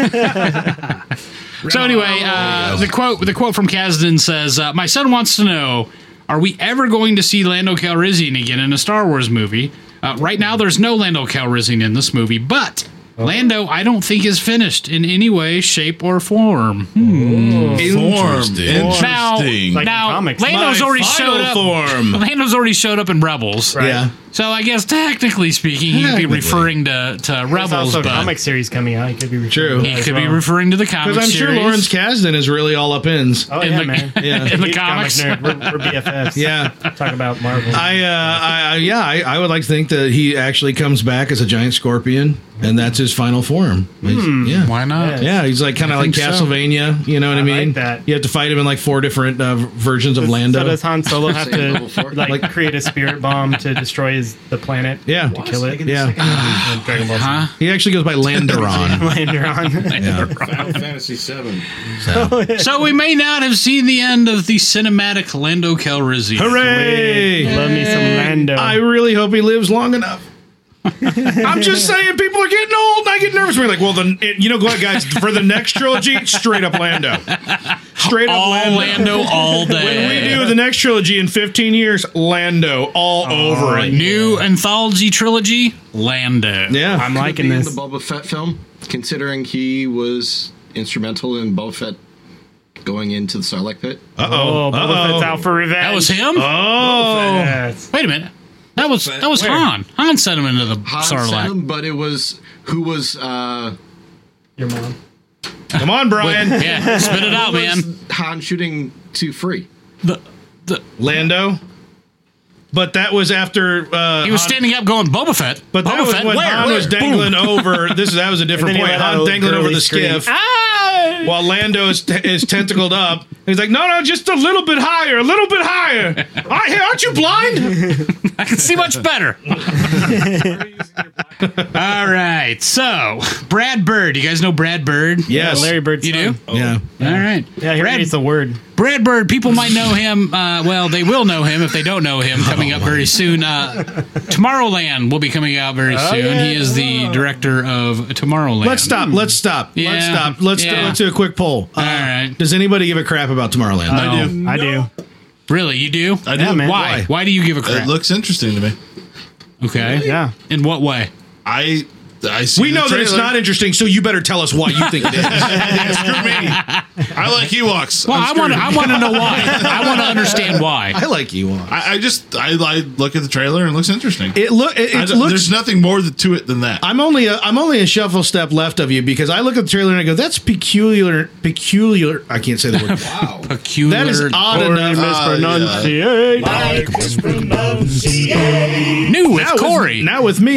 So anyway, uh, the quote the quote from Kasdan says, uh, "My son wants to know: are we ever going to see Lando Calrissian again in a Star Wars movie? Uh, right now, there's no Lando Calrissian in this movie, but Lando, I don't think is finished in any way, shape, or form." Form. Interesting. Now, Interesting. Like in now comics. Lando's My already final showed up. form. Lando's already showed up in Rebels, Yeah. so I guess technically speaking, he could be Technically. referring to, to There's Rebels, also a but comic series coming out. He could be referring True. to that he as could be well. referring to the comic Because I'm sure series. Lawrence Kasdan is really all up ins. Oh in yeah, the- man. Yeah. in the He's a comic comics. nerd. We're, we're B F Fs. Yeah. Talk about Marvel. I, uh, I, I, yeah, I, I would like to think that he actually comes back as a giant scorpion, and that's his final form. He's- Yeah. Why not? Yeah. Yeah, he's like kind of like think so. Castlevania. You know what I, I mean? like that. You have to fight him in like four different uh, versions of Lando. So does Han Solo have Same level to four. like, create a spirit bomb to destroy his, the planet? Yeah. To kill it? Yeah. And Dragon Ball Z. Huh? He actually goes by Landeron. Lander on. Yeah. Final Fantasy seven. So we may not have seen the end of the cinematic Lando Calrissian. Hooray! Love me some Lando. I really hope he lives long enough. I'm just saying, people are getting old, and I get nervous. We're like, well, then it, you know what, guys? For the next trilogy, straight up Lando, straight up All Lando. Lando all day. When we do the next trilogy in fifteen years, Lando all over it. New anthology trilogy, Lando. Yeah, I'm liking Could be this. in the Boba Fett film, considering he was instrumental in Boba Fett going into the Sarlacc pit. Uh Oh, oh. Boba Fett's out for revenge. That was him? Oh. Yes. Wait a minute. That was that was Where? Han. Han sent him into the Han sent Sarlacc. him, but it was who was uh, Your mom. Come on, Brian. Yeah, spit it out, who man. was Han shooting to free. The, the, Lando. But that was after uh, he was Han- standing up going, Boba Fett. But that Boba was Fett, when where? Han was Where? dangling over. This that was a different And then he point. let out Han a dangling over girly the scream. skiff, while Lando is, is tentacled up. He's like, no, no, just a little bit higher, a little bit higher. I, hey, aren't you blind? I can see much better. All right. So, Brad Bird. You guys know Brad Bird? Yes. Larry Bird's You do? son. Yeah. All right. Yeah, here Brad, he's the word. Brad Bird, people might know him. Uh, well, they will know him if they don't know him coming up very soon. Uh, Tomorrowland will be coming out very soon. yeah. He is the director of Tomorrowland. Let's stop. Let's stop. Let's Yeah. stop. Let's Yeah. do, let's do a quick poll. Uh, All right. Does anybody give a crap about Tomorrowland? I do. I do. Really? You do? I do. Yeah, man. Why? Why? Why do you give a It crap? looks interesting to me. Okay. Yeah. In what way? I I see We the know that it's trailer. not interesting, so you better tell us why you think it is. Screw me. I like Ewoks. Well, I'm I want. screwed. I want to know why. I want to understand why. I like Ewok. I, I just I, I look at the trailer and it looks interesting. It look. It, I it don't- looks. there's nothing more to it than that. I'm only a, I'm only a shuffle step left of you because I look at the trailer and I go, "That's peculiar, peculiar." I can't say the word. Wow. Peculiar. That is odd Or enough. mispronunciate. New with Now with- Corey. now with me,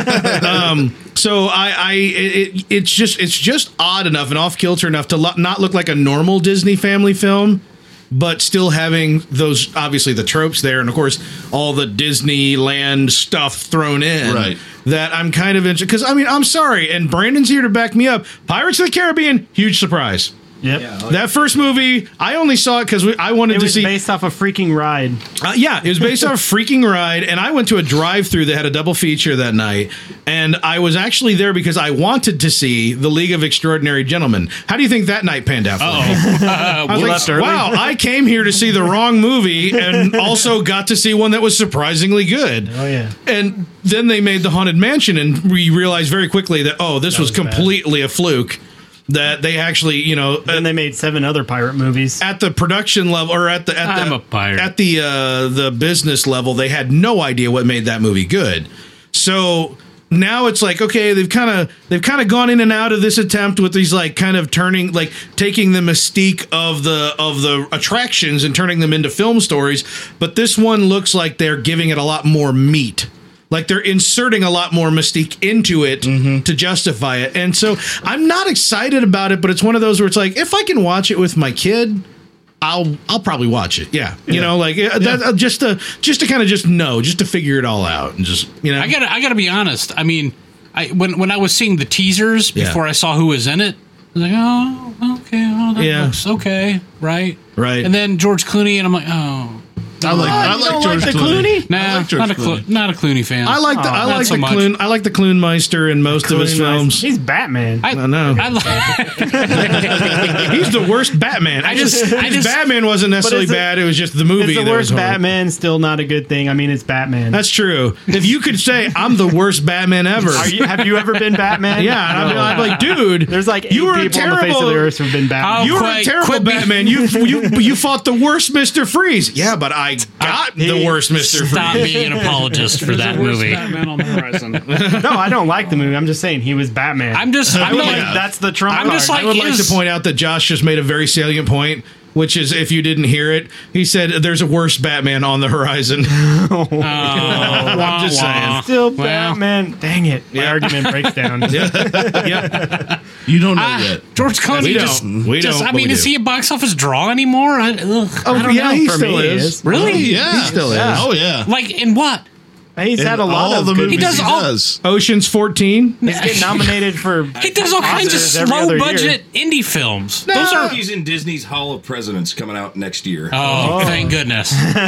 yeah. um, so I, I, it, it, it's just, it's just odd enough and off kilter enough to lo- not look look like a normal Disney family film, but still having those, obviously the tropes there, and of course all the Disneyland stuff thrown in. Right. That I'm kind of interested, because I mean, I'm sorry, and Brandon's here to back me up. Pirates of the Caribbean, huge surprise. Yep. That first movie, I only saw it because I wanted It to was see. based off a freaking ride. Uh, yeah, it was based off a freaking ride, and I went to a drive-through that had a double feature that night, and I was actually there because I wanted to see The League of Extraordinary Gentlemen. How do you think that night panned out for me? I was You like, left early? wow, I came here to see the wrong movie and also got to see one that was surprisingly good. Oh, yeah. And then they made The Haunted Mansion, and we realized very quickly that, oh, this was, was bad. completely a fluke. That they actually, you know, And they made seven other pirate movies. at the production level or at the at I'm the a pirate. at the uh, the business level, they had no idea what made that movie good. So now it's like, okay, they've kind of they've kind of gone in and out of this attempt with these like kind of turning like taking the mystique of the of the attractions and turning them into film stories. But this one looks like they're giving it a lot more meat. Like they're inserting a lot more mystique into it Mm-hmm. to justify it. And so I'm not excited about it, but it's one of those where it's like, if I can watch it with my kid, I'll I'll probably watch it. Yeah. You know, like uh, that, uh, just to just to kind of just know, just to figure it all out and just, you know. I gotta, I gotta be honest. I mean, I when when I was seeing the teasers Yeah. before I saw who was in it, I was like, oh, okay, oh, that Yeah. looks okay, right, Right. And then George Clooney, and I'm like, oh, I like I you like don't George like the Clooney. Clooney? nah, I like George not a Clo- Clooney. not a Clooney fan. I like the I not like so the much. Clune I like the Clunemeister in most of his films. He's Batman. I, I know. I, li- He's the worst Batman. I just- I his just- Batman wasn't necessarily is it- bad. It was just the movie. It's the that was worst horrible. Batman. Still not a good thing. I mean, it's Batman. That's true. If you could say I'm the worst Batman ever, Are you, have you ever been Batman? yeah, and I'm, No. I'm like, dude, There's like eight you were a people on the face terrible- of the earth who've been Batman. Oh, You were Quite- a terrible quit be- Batman. You you you fought the worst Mister Freeze. Yeah, but I got the he- worst Mister stop Freeze. being an apologist for that Worst movie. Batman on the horizon. No, I don't like the movie. I'm just saying he was Batman. I'm just, I'm like, like, that's the trump I'm just card. I would like is- to point out that Josh just made a very salient point, which is if you didn't hear it, he said there's a worse Batman on the horizon. oh, I'm just saying. Still Well. Batman. Dang it. My argument breaks down. Yeah, You don't know Ah, yet. George Clooney we just, don't. We just don't, I but mean, we is do. he a box office draw anymore? I, ugh, Oh, I don't yeah, know. he For still me, is. it is. Really? Yeah, He still is. Oh yeah. Like in what? He's In had a lot all of the good movies He does he all- does. Ocean's fourteen. He's getting nominated for. He does all kinds of Oscars every slow other budget indie films. Those are. He's in Disney's Hall of Presidents coming out next year. Oh, thank goodness.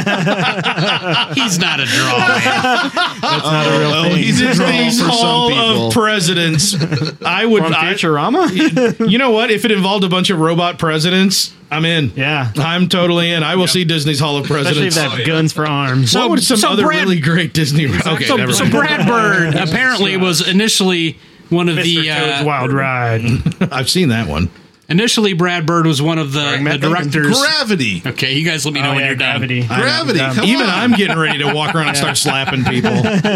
He's not a draw, man. That's not a real Oh, thing. he's a draw Disney's for Hall some people. of Presidents. I would. From I, Futurama? you know what? If it involved a bunch of robot presidents, I'm in. Yeah. I'm totally in. I will see Disney's Hall of Especially if Presidents. they have guns for arms. What would some so other Brad- really great Disney? Okay, So, never so mind. Brad Bird apparently was initially one of Mister the Toad's uh, Wild Ride. I've seen that one. initially Brad Bird was one of the, the Matt Damon. directors. Gravity. Okay, you guys let me know Oh, when yeah, you're Gravity. done. Gravity. I know. Come Even on. I'm getting ready to walk around and start slapping people.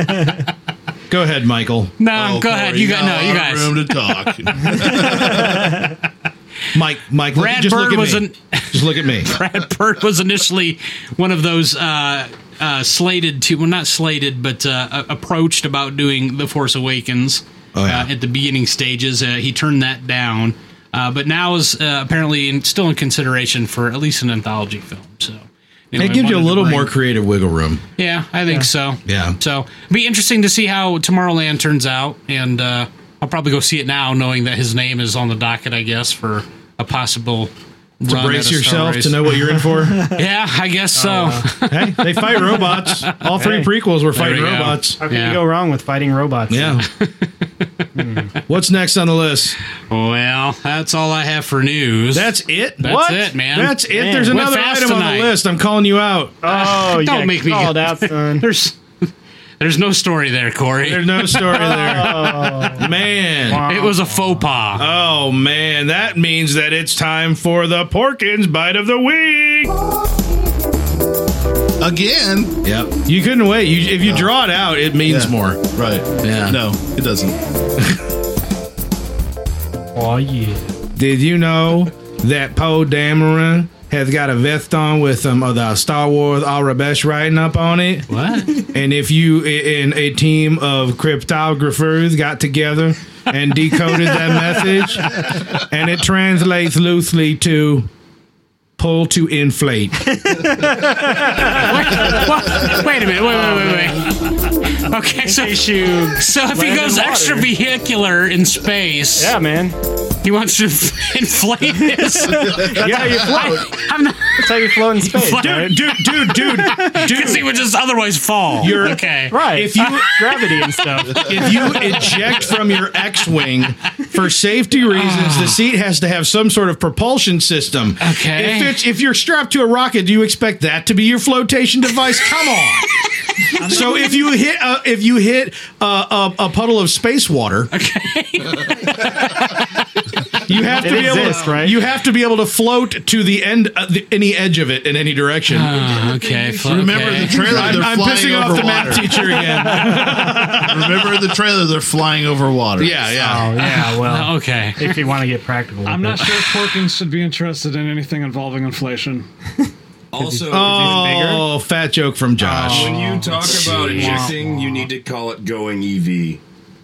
Go ahead, Michael. No, Oh, go ahead. Corey, You guys, no, now you I guys. have room to talk. Mike, Mike, look- Brad just Bird look at was me. an Just look at me. Brad Bird was initially one of those uh, uh, slated to, well, not slated, but uh, approached about doing The Force Awakens Oh, yeah. uh, at the beginning stages. Uh, he turned that down, uh, but now is uh, apparently in, still in consideration for at least an anthology film. So anyway, It gives you a wanted to little bring- more creative wiggle room. Yeah, I think so. Yeah. So it'll be interesting to see how Tomorrowland turns out, and uh, I'll probably go see it now, knowing that his name is on the docket, I guess, for a possible. To run brace at a Star yourself Race. to know what you're in for. Yeah, I guess so. Hey, they fight robots. All three Hey. prequels were fighting we go. robots. How can Yeah. you go wrong with fighting robots? Yeah. What's next on the list? Well, that's all I have for news. That's it. That's What? it, man. That's it. Man, There's went another fast item on tonight. the list. I'm calling you out. Oh, you Don't got make me called get- out, son. there's there's no story there, Corey. There's no story there. Man. It was a faux pas. Oh, man. That means that it's time for the Porkins Bite of the Week. Again. Yep. You couldn't wait. You, if you draw it out, it means Yeah. more. Right. Yeah. No, it doesn't. Oh, yeah. Did you know that Poe Dameron has got a vest on with some of the Star Wars Arabesh writing up on it? What? And if you and a team of cryptographers got together and decoded that message, and it translates loosely to pull to inflate. Wait, wait a minute. Wait, wait, wait, wait. Okay, so, so if he goes extravehicular in space, Yeah, man. he wants to inflate his. That's how you float. I'm not. That's how you float in space, Dude, right? Dude, dude, dude, Because he dude. would just otherwise fall. You're- okay. Right. If you Gravity and stuff. if you eject from your X-wing for safety reasons, the seat has to have some sort of propulsion system. Okay. If it's if you're strapped to a rocket, do you expect that to be your flotation device? Come on. So if you hit a, if you hit a, a, a puddle of space water, Okay. you have to It be able exists, to, right? you have to be able to float to the end, uh, the, any edge of it in any direction. Uh, okay. fl- Remember okay. the trailer? I'm, They're I'm flying pissing over off the water. math teacher again. Remember the trailer? They're flying over water. Yeah, yeah. Oh, yeah, well, Okay. if you want to get practical. I'm with not it. sure if Porkins should be interested in anything involving inflation. Also, Oh, fat joke from Josh. when you talk about ejecting, you need to call it going E V.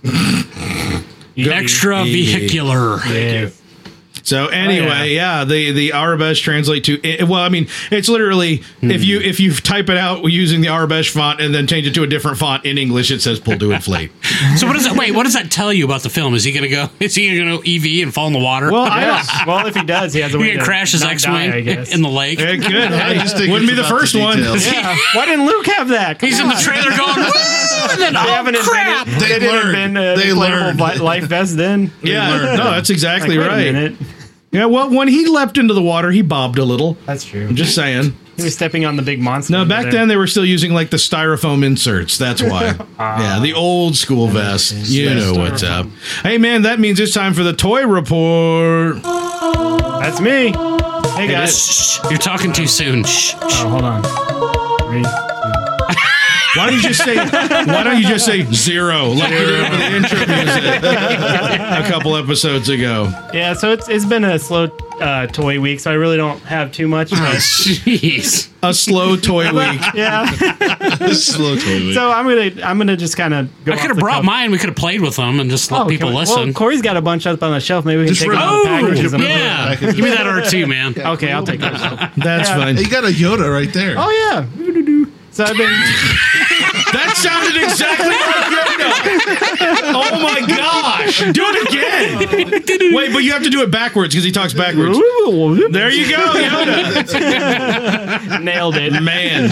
Extra vehicular. Yeah. So anyway, yeah. yeah, the the Arabesh translate to it, well, I mean, it's literally if you if you type it out using the Arabesh font and then change it to a different font in English, it says pull to inflate. So what does that? Wait, what does that tell you about the film? Is he gonna go? Is he gonna go E V and fall in the water? Well, I don't, well, if he does, he has a way he to gonna crash his not X-wing die, I guess. in the lake. Yeah, good. I Hey, just think wouldn't it's be the about first the one. details. Yeah. Why didn't Luke have that? Come He's in the on. trailer going. "Woo!" And then, They oh haven't crap! invented. They They, didn't learned. invent uh, They inflatable learned. vi- life vest then. Yeah, no, that's exactly Like, wait a right. minute. Yeah, well, when he leapt into the water, he bobbed a little. That's true. I'm just saying. He was stepping on the big monster. No, over back there. then they were still using like the styrofoam inserts. That's why. Yeah, the old school vest. You know what's up. Hey, man, that means it's time for the toy report. That's me. Hey guys. Shh, you're talking too soon. Shh, shh. Oh, hold on. Three, two. Why don't you just say? Why don't you just say zero like you did for the intro music a couple episodes ago? Yeah, so it's it's been a slow uh, toy week, so I really don't have too much. But Jeez. A slow toy week. yeah, Slow toy week. so I'm gonna I'm gonna just kind of go. I could have brought mine. We could have played with them and just let people listen. Well, Corey's got a bunch up on the shelf. Maybe we can Just take rip- them out oh, the packages. and- yeah. Give me that R two, man. Okay, I'll take that. That's Yeah. fine. Hey, you got a Yoda right there. Oh yeah. So I've been. That sounded exactly like Yoda. Oh my gosh! Do it again. Wait, but you have to do it backwards because he talks backwards. There you go, Yoda. Nailed it. Man.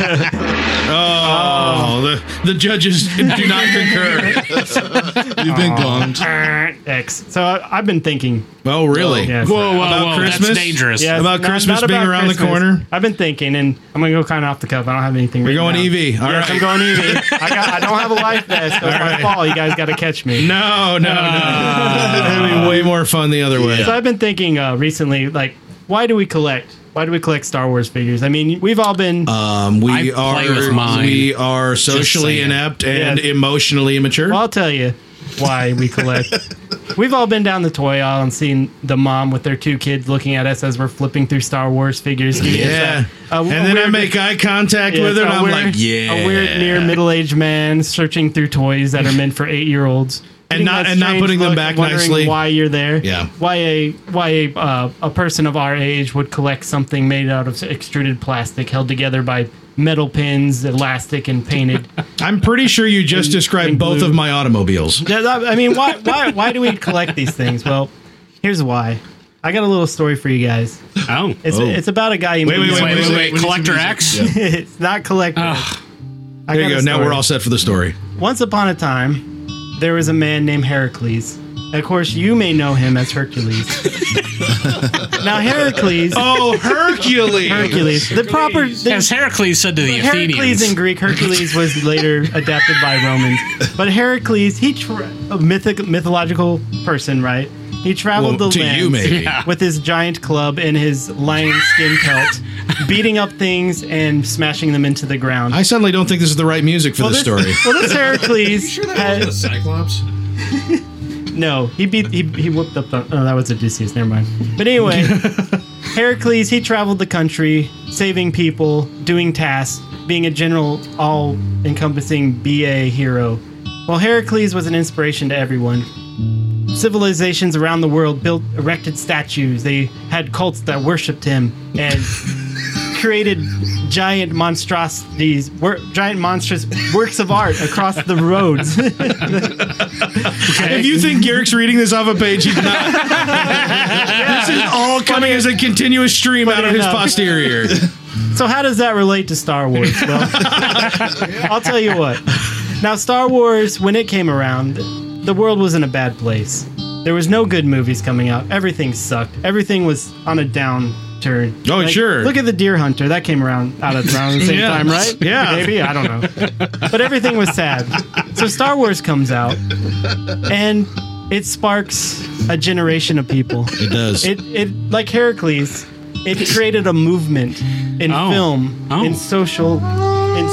Oh, the the judges do not concur. You've been gonged. X. So I, I've been thinking. Oh, really? Yes. Whoa, whoa, About whoa! Christmas? That's dangerous. Yeah, About not- Christmas not being about around the Christmas. corner? I've been thinking, and I'm gonna go kind of off the cuff. I don't have anything. We're written going down. E V. All yes, right. I'm going E V. I got. I don't have a life vest. So if I fall, you guys got to catch me. No, no, no. It'd be way more fun the other way. So I've been thinking uh, recently, like, why do we collect? Why do we collect Star Wars figures? I mean, we've all been. Um, we I are play with mine. we are socially saying. inept and Yes. emotionally immature. well, I'll tell you why we collect. We've all been down the toy aisle and seen the mom with their two kids looking at us as we're flipping through Star Wars figures. giving us yeah, a- a and then I weird- make eye contact Yes, with her, and a I'm weird- like, yeah, a weird near middle-aged man searching through toys that are meant for eight-year-olds, And Getting not- that and not strange putting them look, back wondering nicely. Why you're there? Yeah. Why a why a uh, a person of our age would collect something made out of extruded plastic held together by metal pins, elastic, and painted. I'm pretty sure you just And- described and both glue. of my automobiles. Yeah, that- I mean, why why why do we collect these things? Well, here's why. I got a little story for you guys. Oh. It's Oh. it's about a guy. You Wait, wait, Wait, wait, wait, wait, wait. we need some Collector music. X? Yeah. It's not collector. Ugh. I There got you a go. Now story. we're all set for the story. Once upon a time, there was a man named Heracles. Of course, you may know him as Hercules. Now, Heracles, Oh, Hercules! Hercules, the proper the, As Heracles said to the Heracles Athenians. in Greek, Hercules was later adapted by Romans. But Heracles, he tra- a mythic mythological person, right? He traveled Well, the to lands you, maybe. with his giant club and his lion skin pelt, beating up things and smashing them into the ground. I suddenly don't think this is the right music for well, this story. Well, this Heracles had, The Cyclops? no, he beat he he whooped up. The, oh, that was Odysseus. Never mind. But anyway, Heracles, he traveled the country, saving people, doing tasks, being a general, all-encompassing B A hero. Well, Heracles was an inspiration to everyone. civilizations around the world built erected statues. They had cults that worshipped him and created giant monstrosities, wor- giant monstrous works of art across the roads. Okay. If you think Garrick's reading this off a page, he's not. This is all coming as a continuous stream out of his enough. posterior. So how does that relate to Star Wars? Well, I'll tell you what. Now, Star Wars, when it came around, the world was in a bad place. There was no good movies coming out. Everything sucked. Everything was on a downturn. Oh, sure. Look at the Deer Hunter. That came around out at around the same Yeah. time, right? Yeah. Maybe. I don't know. But everything was sad. So Star Wars comes out, and it sparks a generation of people. It does. It, it like Heracles, it created a movement in Oh. film, Oh. in social, in,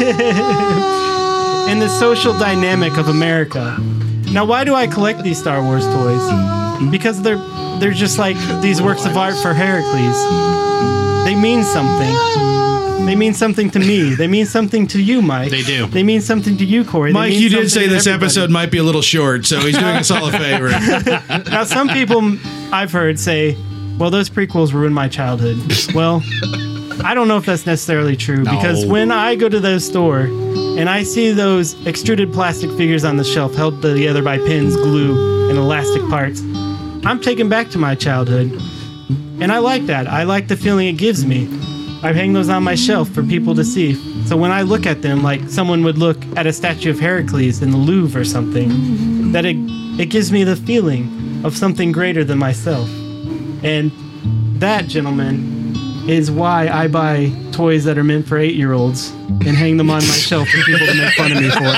in the social dynamic of America. Now, why do I collect these Star Wars toys? Because they're they're just like these works of art for Heracles. They mean something. They mean something to me. They mean something to you, Mike. They do. They mean something to you, Corey. They Mike, mean you did something say to this everybody. episode might be a little short, so he's doing us all a favor. Now, some people I've heard say, well, those prequels ruined my childhood. Well, I don't know if that's necessarily true, because when I go to the store and I see those extruded plastic figures on the shelf held together by pins, glue, and elastic parts, I'm taken back to my childhood. And I like that. I like the feeling it gives me. I hang those on my shelf for people to see. So when I look at them, like someone would look at a statue of Heracles in the Louvre or something, that it, it gives me the feeling of something greater than myself. And that, gentlemen, is why I buy toys that are meant for eight-year-olds and hang them on my shelf for people to make fun of me for.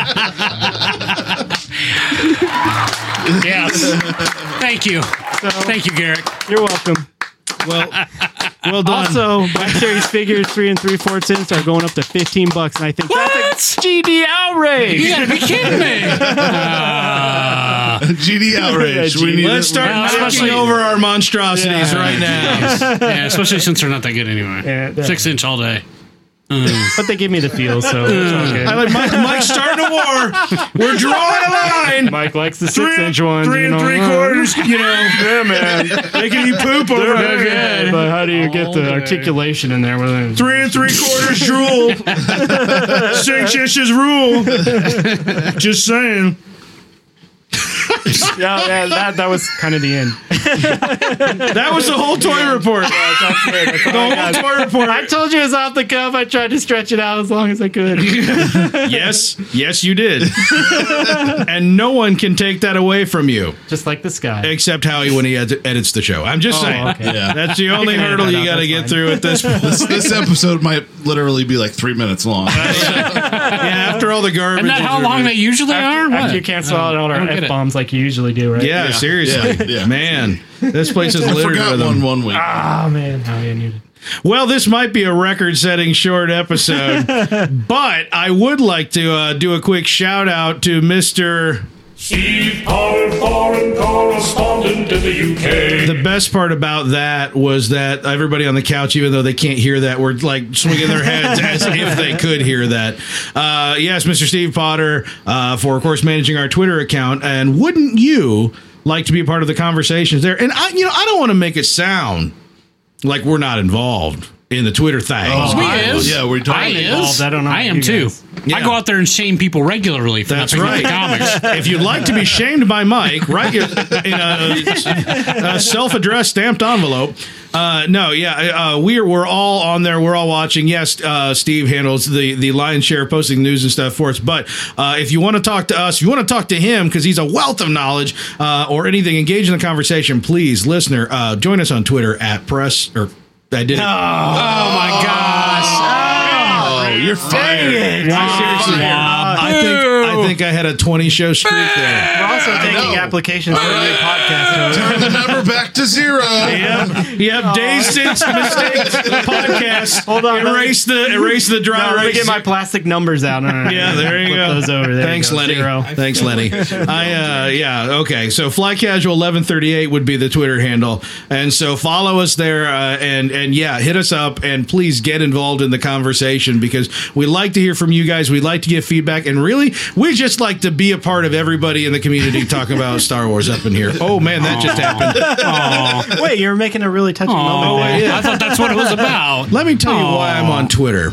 Yes. Thank you. So, Thank you, Garrick. you're welcome. Well, well done. Also, Black Series figures three and three fourths inch are going up to fifteen bucks, and I think that's a G D outrage. You gotta be kidding me. Uh, G D outrage. Yeah, We need Let's it. start Well, knocking especially- over our monstrosities Yeah. right now. yeah, especially since they're not that good anyway. Yeah, yeah. Six inch all day. But they give me the feel, so it's all good. I like Mike, Mike's starting a war. We're drawing a line. Mike likes the Three, six inch ones. three you and know. three quarters. You know, Yeah, man. they can eat poop over They're there. good, but how do you get All the day. articulation in there? With it? Three and three quarters drool. Six inches rule. Just saying. Yeah, yeah, that that was kind of the end. That was the whole toy report. The whole toy report. I told you it was off the cuff. I tried to stretch it out as long as I could. Yes, yes, you did. And no one can take that away from you, Just like the sky. except Howie when he ed- edits the show. I'm just Oh, saying. okay. Yeah. That's the only can edit hurdle that you out, got to that's get fine. through at this point. This, this episode might literally be like three minutes long. Yeah, after all the garbage. Isn't that how is long they removed. usually are? After What? you can't swallow all I our don't get it. F bombs like you usually do, right? Yeah, seriously. Yeah, yeah. Man, this place is I littered forgot with one them. one week. Oh, man. How you knew. Well, this might be a record-setting short episode, but I would like to uh, do a quick shout-out to Mister Steve Potter, foreign correspondent in the U K. The best part about that was that everybody on the couch, even though they can't hear that, were like swinging their heads as if they could hear that. Uh, yes, Mister Steve Potter, uh, for, of course, managing our Twitter account. And wouldn't you like to be a part of the conversations there? And, I, you know, I don't want to make it sound like we're not involved in the Twitter thing. Oh, We I- is. yeah, we're I talking. is. involved. I don't know I about am you too. guys. Yeah. I go out there and shame people regularly for That's not picking right. up the comics. If you'd like to be shamed by Mike, write your, in a, a self-addressed stamped envelope. Uh, no, yeah, uh, we're we're all on there. We're all watching. Yes, uh, Steve handles the the lion's share of posting news and stuff for us. But uh, if you want to talk to us, if you want to talk to him because he's a wealth of knowledge uh, or anything, engage in the conversation. Please, listener, uh, join us on Twitter at press or I did it. Oh my gosh. Oh, you're fired. I seriously, I think I think I had a twenty show streak there. We're also taking know. applications for a new podcast. Turn the number back to zero. Yep, yep. Days since mistakes podcast. Hold on, erase the erase the dry. No, let me erase get my plastic numbers out. No, no, no. Yeah, there you Flip go. Those over there. Thanks, you go. Lenny. Zero. Thanks, Lenny. I uh, yeah, okay. So Fly Casual eleven thirty-eight would be the Twitter handle, and so follow us there, uh, and and yeah, hit us up, and please get involved in the conversation because we like to hear from you guys. We like to get feedback, and really, we We just like to be a part of everybody in the community talking about Star Wars up in here. Oh man, that just happened. Aw. Wait, you're making a really touching Aw, moment there. I thought that's what it was about. Let me tell you why I'm on Twitter.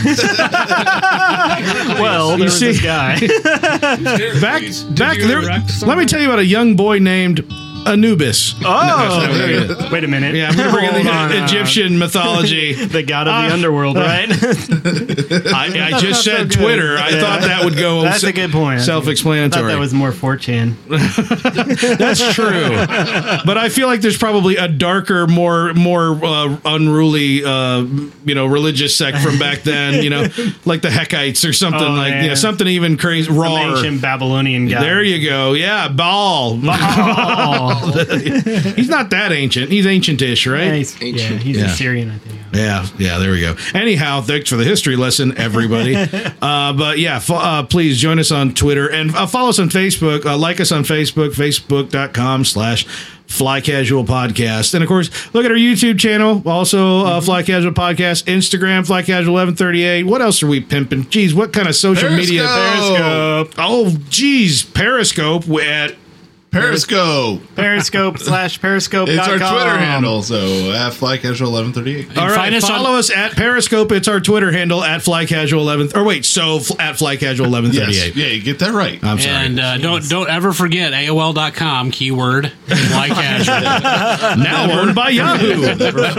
Well, there was see- this guy. Back, back you there. erect Let something? me tell you about a young boy named Anubis. Oh, wait a minute. Yeah, I'm going to bring in Hold the on, uh, Egyptian mythology. the god of the Uh, underworld, right? I, I just so said good. Twitter. I Yeah. thought that would go That's a good point. I thought self-explanatory. that was more four chan. That's true. But I feel like there's probably a darker, more more uh, unruly, uh, you know, religious sect from back then. You know, like the Heckites or something Oh, like yeah. you know, something even crazy, Some raw. ancient Babylonian god. There you go. Yeah, Baal. Oh. He's not that ancient. He's ancient-ish, Yeah, right? he's, yeah, Ancient. he's Yeah. Assyrian, I think. Yeah, yeah, there we go. Anyhow, thanks for the history lesson, everybody. uh, but yeah, fo- uh, please join us on Twitter and uh, follow us on Facebook. Uh, like us on Facebook, facebook.com slash Fly Casual Podcast. And of course, look at our YouTube channel, also uh, Fly Casual Podcast, Instagram, Fly Casual eleven thirty-eight. What else are we pimping? Geez, what kind of social media? Periscope. Oh, geez, Periscope at Periscope. Periscope slash Periscope. It's our Twitter handle, so at Fly Casual eleven thirty-eight. All right, find us follow on- us at Periscope. It's our Twitter handle at Fly Casual eleven. Or wait, so f- at Fly Casual eleven thirty-eight. Yes. Yeah, you get that right. I'm sorry. And uh, don't don't ever forget A O L dot com keyword Fly Casual. Now owned by Yahoo.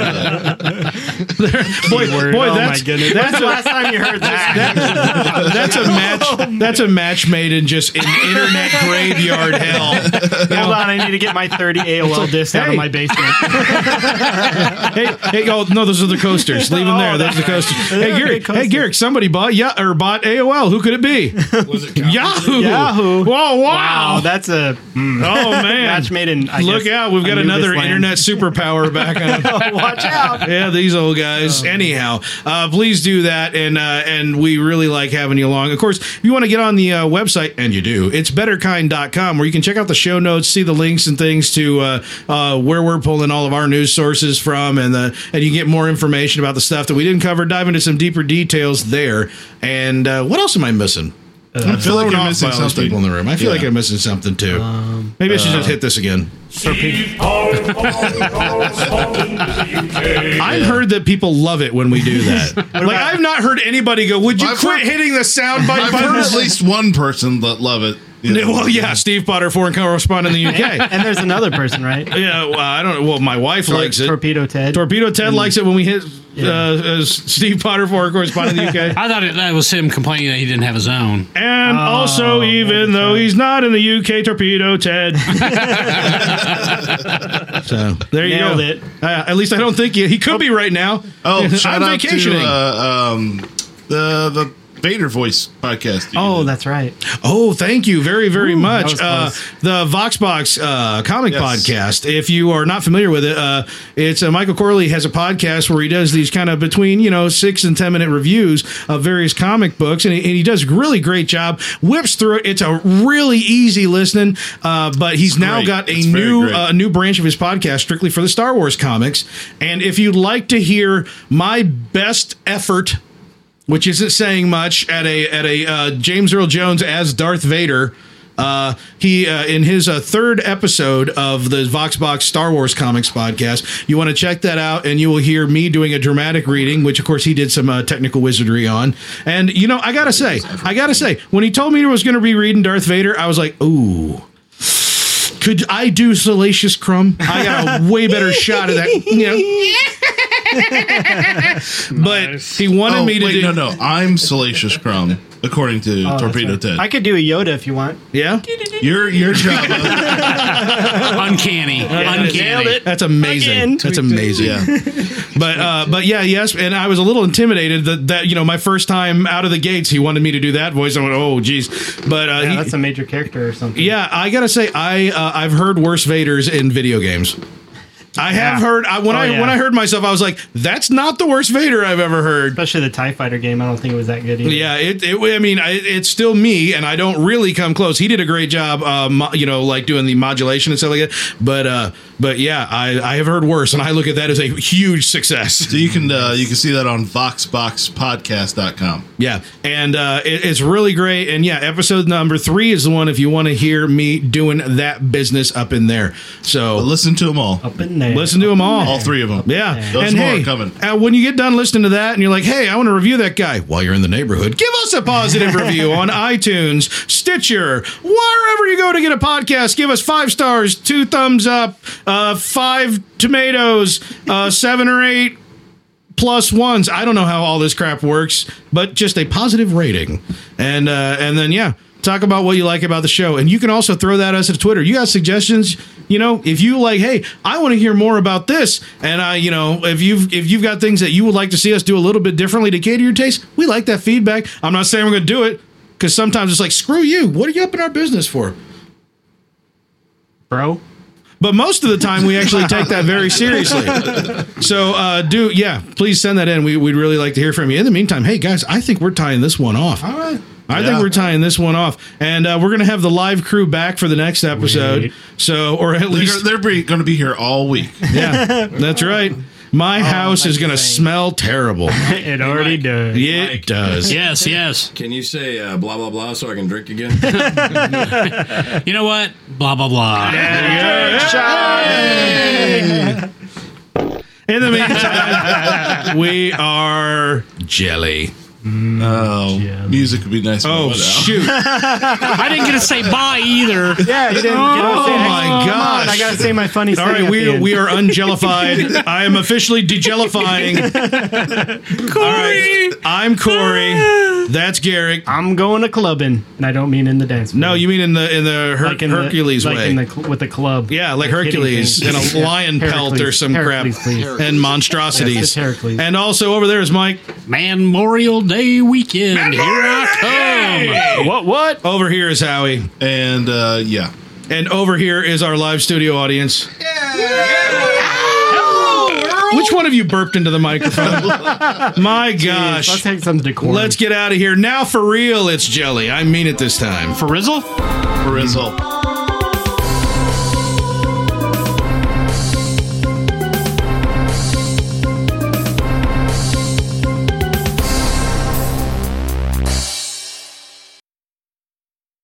boy, Word. boy, Oh that's my goodness. that's When's the a, last time you heard that? that's a match. That's a match made in just in internet graveyard hell. Hold on, I need to get my thirty A O L disc out Hey. of my basement. hey, hey, oh no, those are the coasters. Leave them there. Oh, Those are the that's coasters. right. Hey, They're Garrick. good coasters. Hey, Garrick. Somebody bought yeah or bought A O L. Who could it be? Was it Yahoo. Yahoo. Whoa, wow. Wow, that's a mm, Oh man. match made in. I Look guess, out, we've got Anubis another land. internet superpower back on. Watch out. Yeah, these old guys. Anyhow, uh, please do that, and uh, and we really like having you along. Of course, if you want to get on the uh, website, and you do, it's better kind dot com, where you can check out the show notes, see the links and things to uh, uh, where we're pulling all of our news sources from, and the and you can get more information about the stuff that we didn't cover, dive into some deeper details there. And uh, what else am I missing? I feel like Thrown you're off missing by all those something. people in the room. I feel Yeah. like I'm missing something too. Maybe I should just hit this again. Steve Harvey correspondent to the U K. I've heard that people love it when we do that. like I've not heard anybody go, "Would you I've quit heard- hitting the soundbite I've button?" heard at least one person that love it. you know. Well, yeah, Steve Potter, foreign correspondent in the U K. And there's another person, right? yeah, well, I don't know. Well, my wife likes it. Torpedo Ted. Torpedo Ted likes it when we hit Yeah. uh, uh, Steve Potter, foreign correspondent in the U K. I thought it, that was him complaining that he didn't have his own. And Oh, also, yeah, even that's though right. he's not in the U K, Torpedo Ted. so there you Nailed go. it. Uh, at least I don't think he, he could be right now. Oh, shout I'm out vacationing. to uh, um, the the Vader Voice podcast. you Oh, did. that's right. Oh, thank you very, very Ooh, much. that was Uh, close. the Voxbox uh, comic Yes. podcast. If you are not familiar with it, uh, it's uh, Michael Corley has a podcast where he does these kind of between you know six and ten minute reviews of various comic books, and he, and he does a really great job. Whips through it. It's a really easy listening. Uh, but he's now great. got a It's very new great. uh, new branch of his podcast strictly for the Star Wars comics. And if you'd like to hear my best effort, which isn't saying much, at a at a uh, James Earl Jones as Darth Vader. Uh, he uh, in his uh, third episode of the Voxbox Star Wars Comics podcast. You want to check that out, and you will hear me doing a dramatic reading, which of course he did some uh, technical wizardry on. And you know, I gotta say, I gotta say, when he told me he was going to be reading Darth Vader, I was like, ooh. Could I do Salacious Crumb? I got a way better shot of that. You know. But Nice. he wanted Oh, me to wait, do. no, no. I'm Salacious Crumb, according to Oh, that's Torpedo right. Ted. I could do a Yoda if you want. Yeah, Your your job. Uncanny. Uncanny. Nailed it. that's amazing. Again. That's amazing. yeah. But uh, but yeah, yes, and I was a little intimidated that that you know my first time out of the gates, he wanted me to do that voice. I went, oh geez, but uh, Yeah, he- that's a major character or something. yeah, I gotta say, I uh, I've heard worse Vaders in video games. I have Yeah. heard I, when Oh, I yeah. when I heard myself, I was like, "That's not the worst Vader I've ever heard." Especially the TIE Fighter game. I don't think it was that good either. Yeah, it, it. I mean, I, it's still me, and I don't really come close. He did a great job, uh, mo- you know, like doing the modulation and stuff like that. But, uh, But yeah, I, I have heard worse, and I look at that as a huge success. So you can uh, you can see that on vox box podcast dot com. Yeah, and uh, it, it's really great. And yeah, episode number three is the one if you want to hear me doing that business up in there. So but listen to them all. Up in there. Listen to them all. All three of them. Yeah. Those and more hey, are coming. Uh, when you get done listening to that and you're like, hey, I want to review that guy while you're in the neighborhood, give us a positive review on iTunes, Stitcher, wherever you go to get a podcast. Give us five stars, two thumbs up, uh, five tomatoes, uh, seven or eight plus ones. I don't know how all this crap works, but just a positive rating. And uh, and then, yeah, talk about what you like about the show. And you can also throw that at us at Twitter. You got suggestions, you know, if you like, hey, I want to hear more about this. And I, you know, if you've if you've got things that you would like to see us do a little bit differently to cater your taste, we like that feedback. I'm not saying we're going to do it, because sometimes it's like, screw you. What are you up in our business for? Bro. But most of the time, we actually take that very seriously. So, uh, do yeah, please send that in. We, we'd really like to hear from you. In the meantime, hey, guys, I think we're tying this one off. All right. I Yeah. think we're tying this one off. And uh, we're going to have the live crew back for the next episode. Wait. So, or at They're, least, they're going to be here all week. yeah, that's right. My house is going to smell terrible. It already does. It does. Yes, yes. Can you say uh, blah blah blah so I can drink again? You know what? Blah, blah, blah. In the meantime, we are jelly. Oh, music would be nice. Oh, Without. shoot. I didn't get to say bye either. Yeah, you didn't. Oh, you don't say, my come on, gosh. I gotta say my funny. All right, we, we are unjellified. I am officially dejelifying. Corey! All right, I'm Corey. That's Garrick. I'm going to clubbing, and I don't mean in the dance. No, you mean in the in the Her- like in Hercules the, like way. in the, cl- with the club. Yeah, like, hitting Hercules in things. a Yeah. lion pelt or Hercules. some Hercules, crap. please. And monstrosities. Yes, it's Hercules. And also over there is Mike. Memorial Day weekend. Here I come. What? What? Over here is Howie. And uh, yeah. And over here is our live studio audience. Which one of you burped into the microphone? My gosh. Let's take some decorum. Let's get out of here. Now for real, it's jelly. I mean it this time. For Rizzle? Frizzle.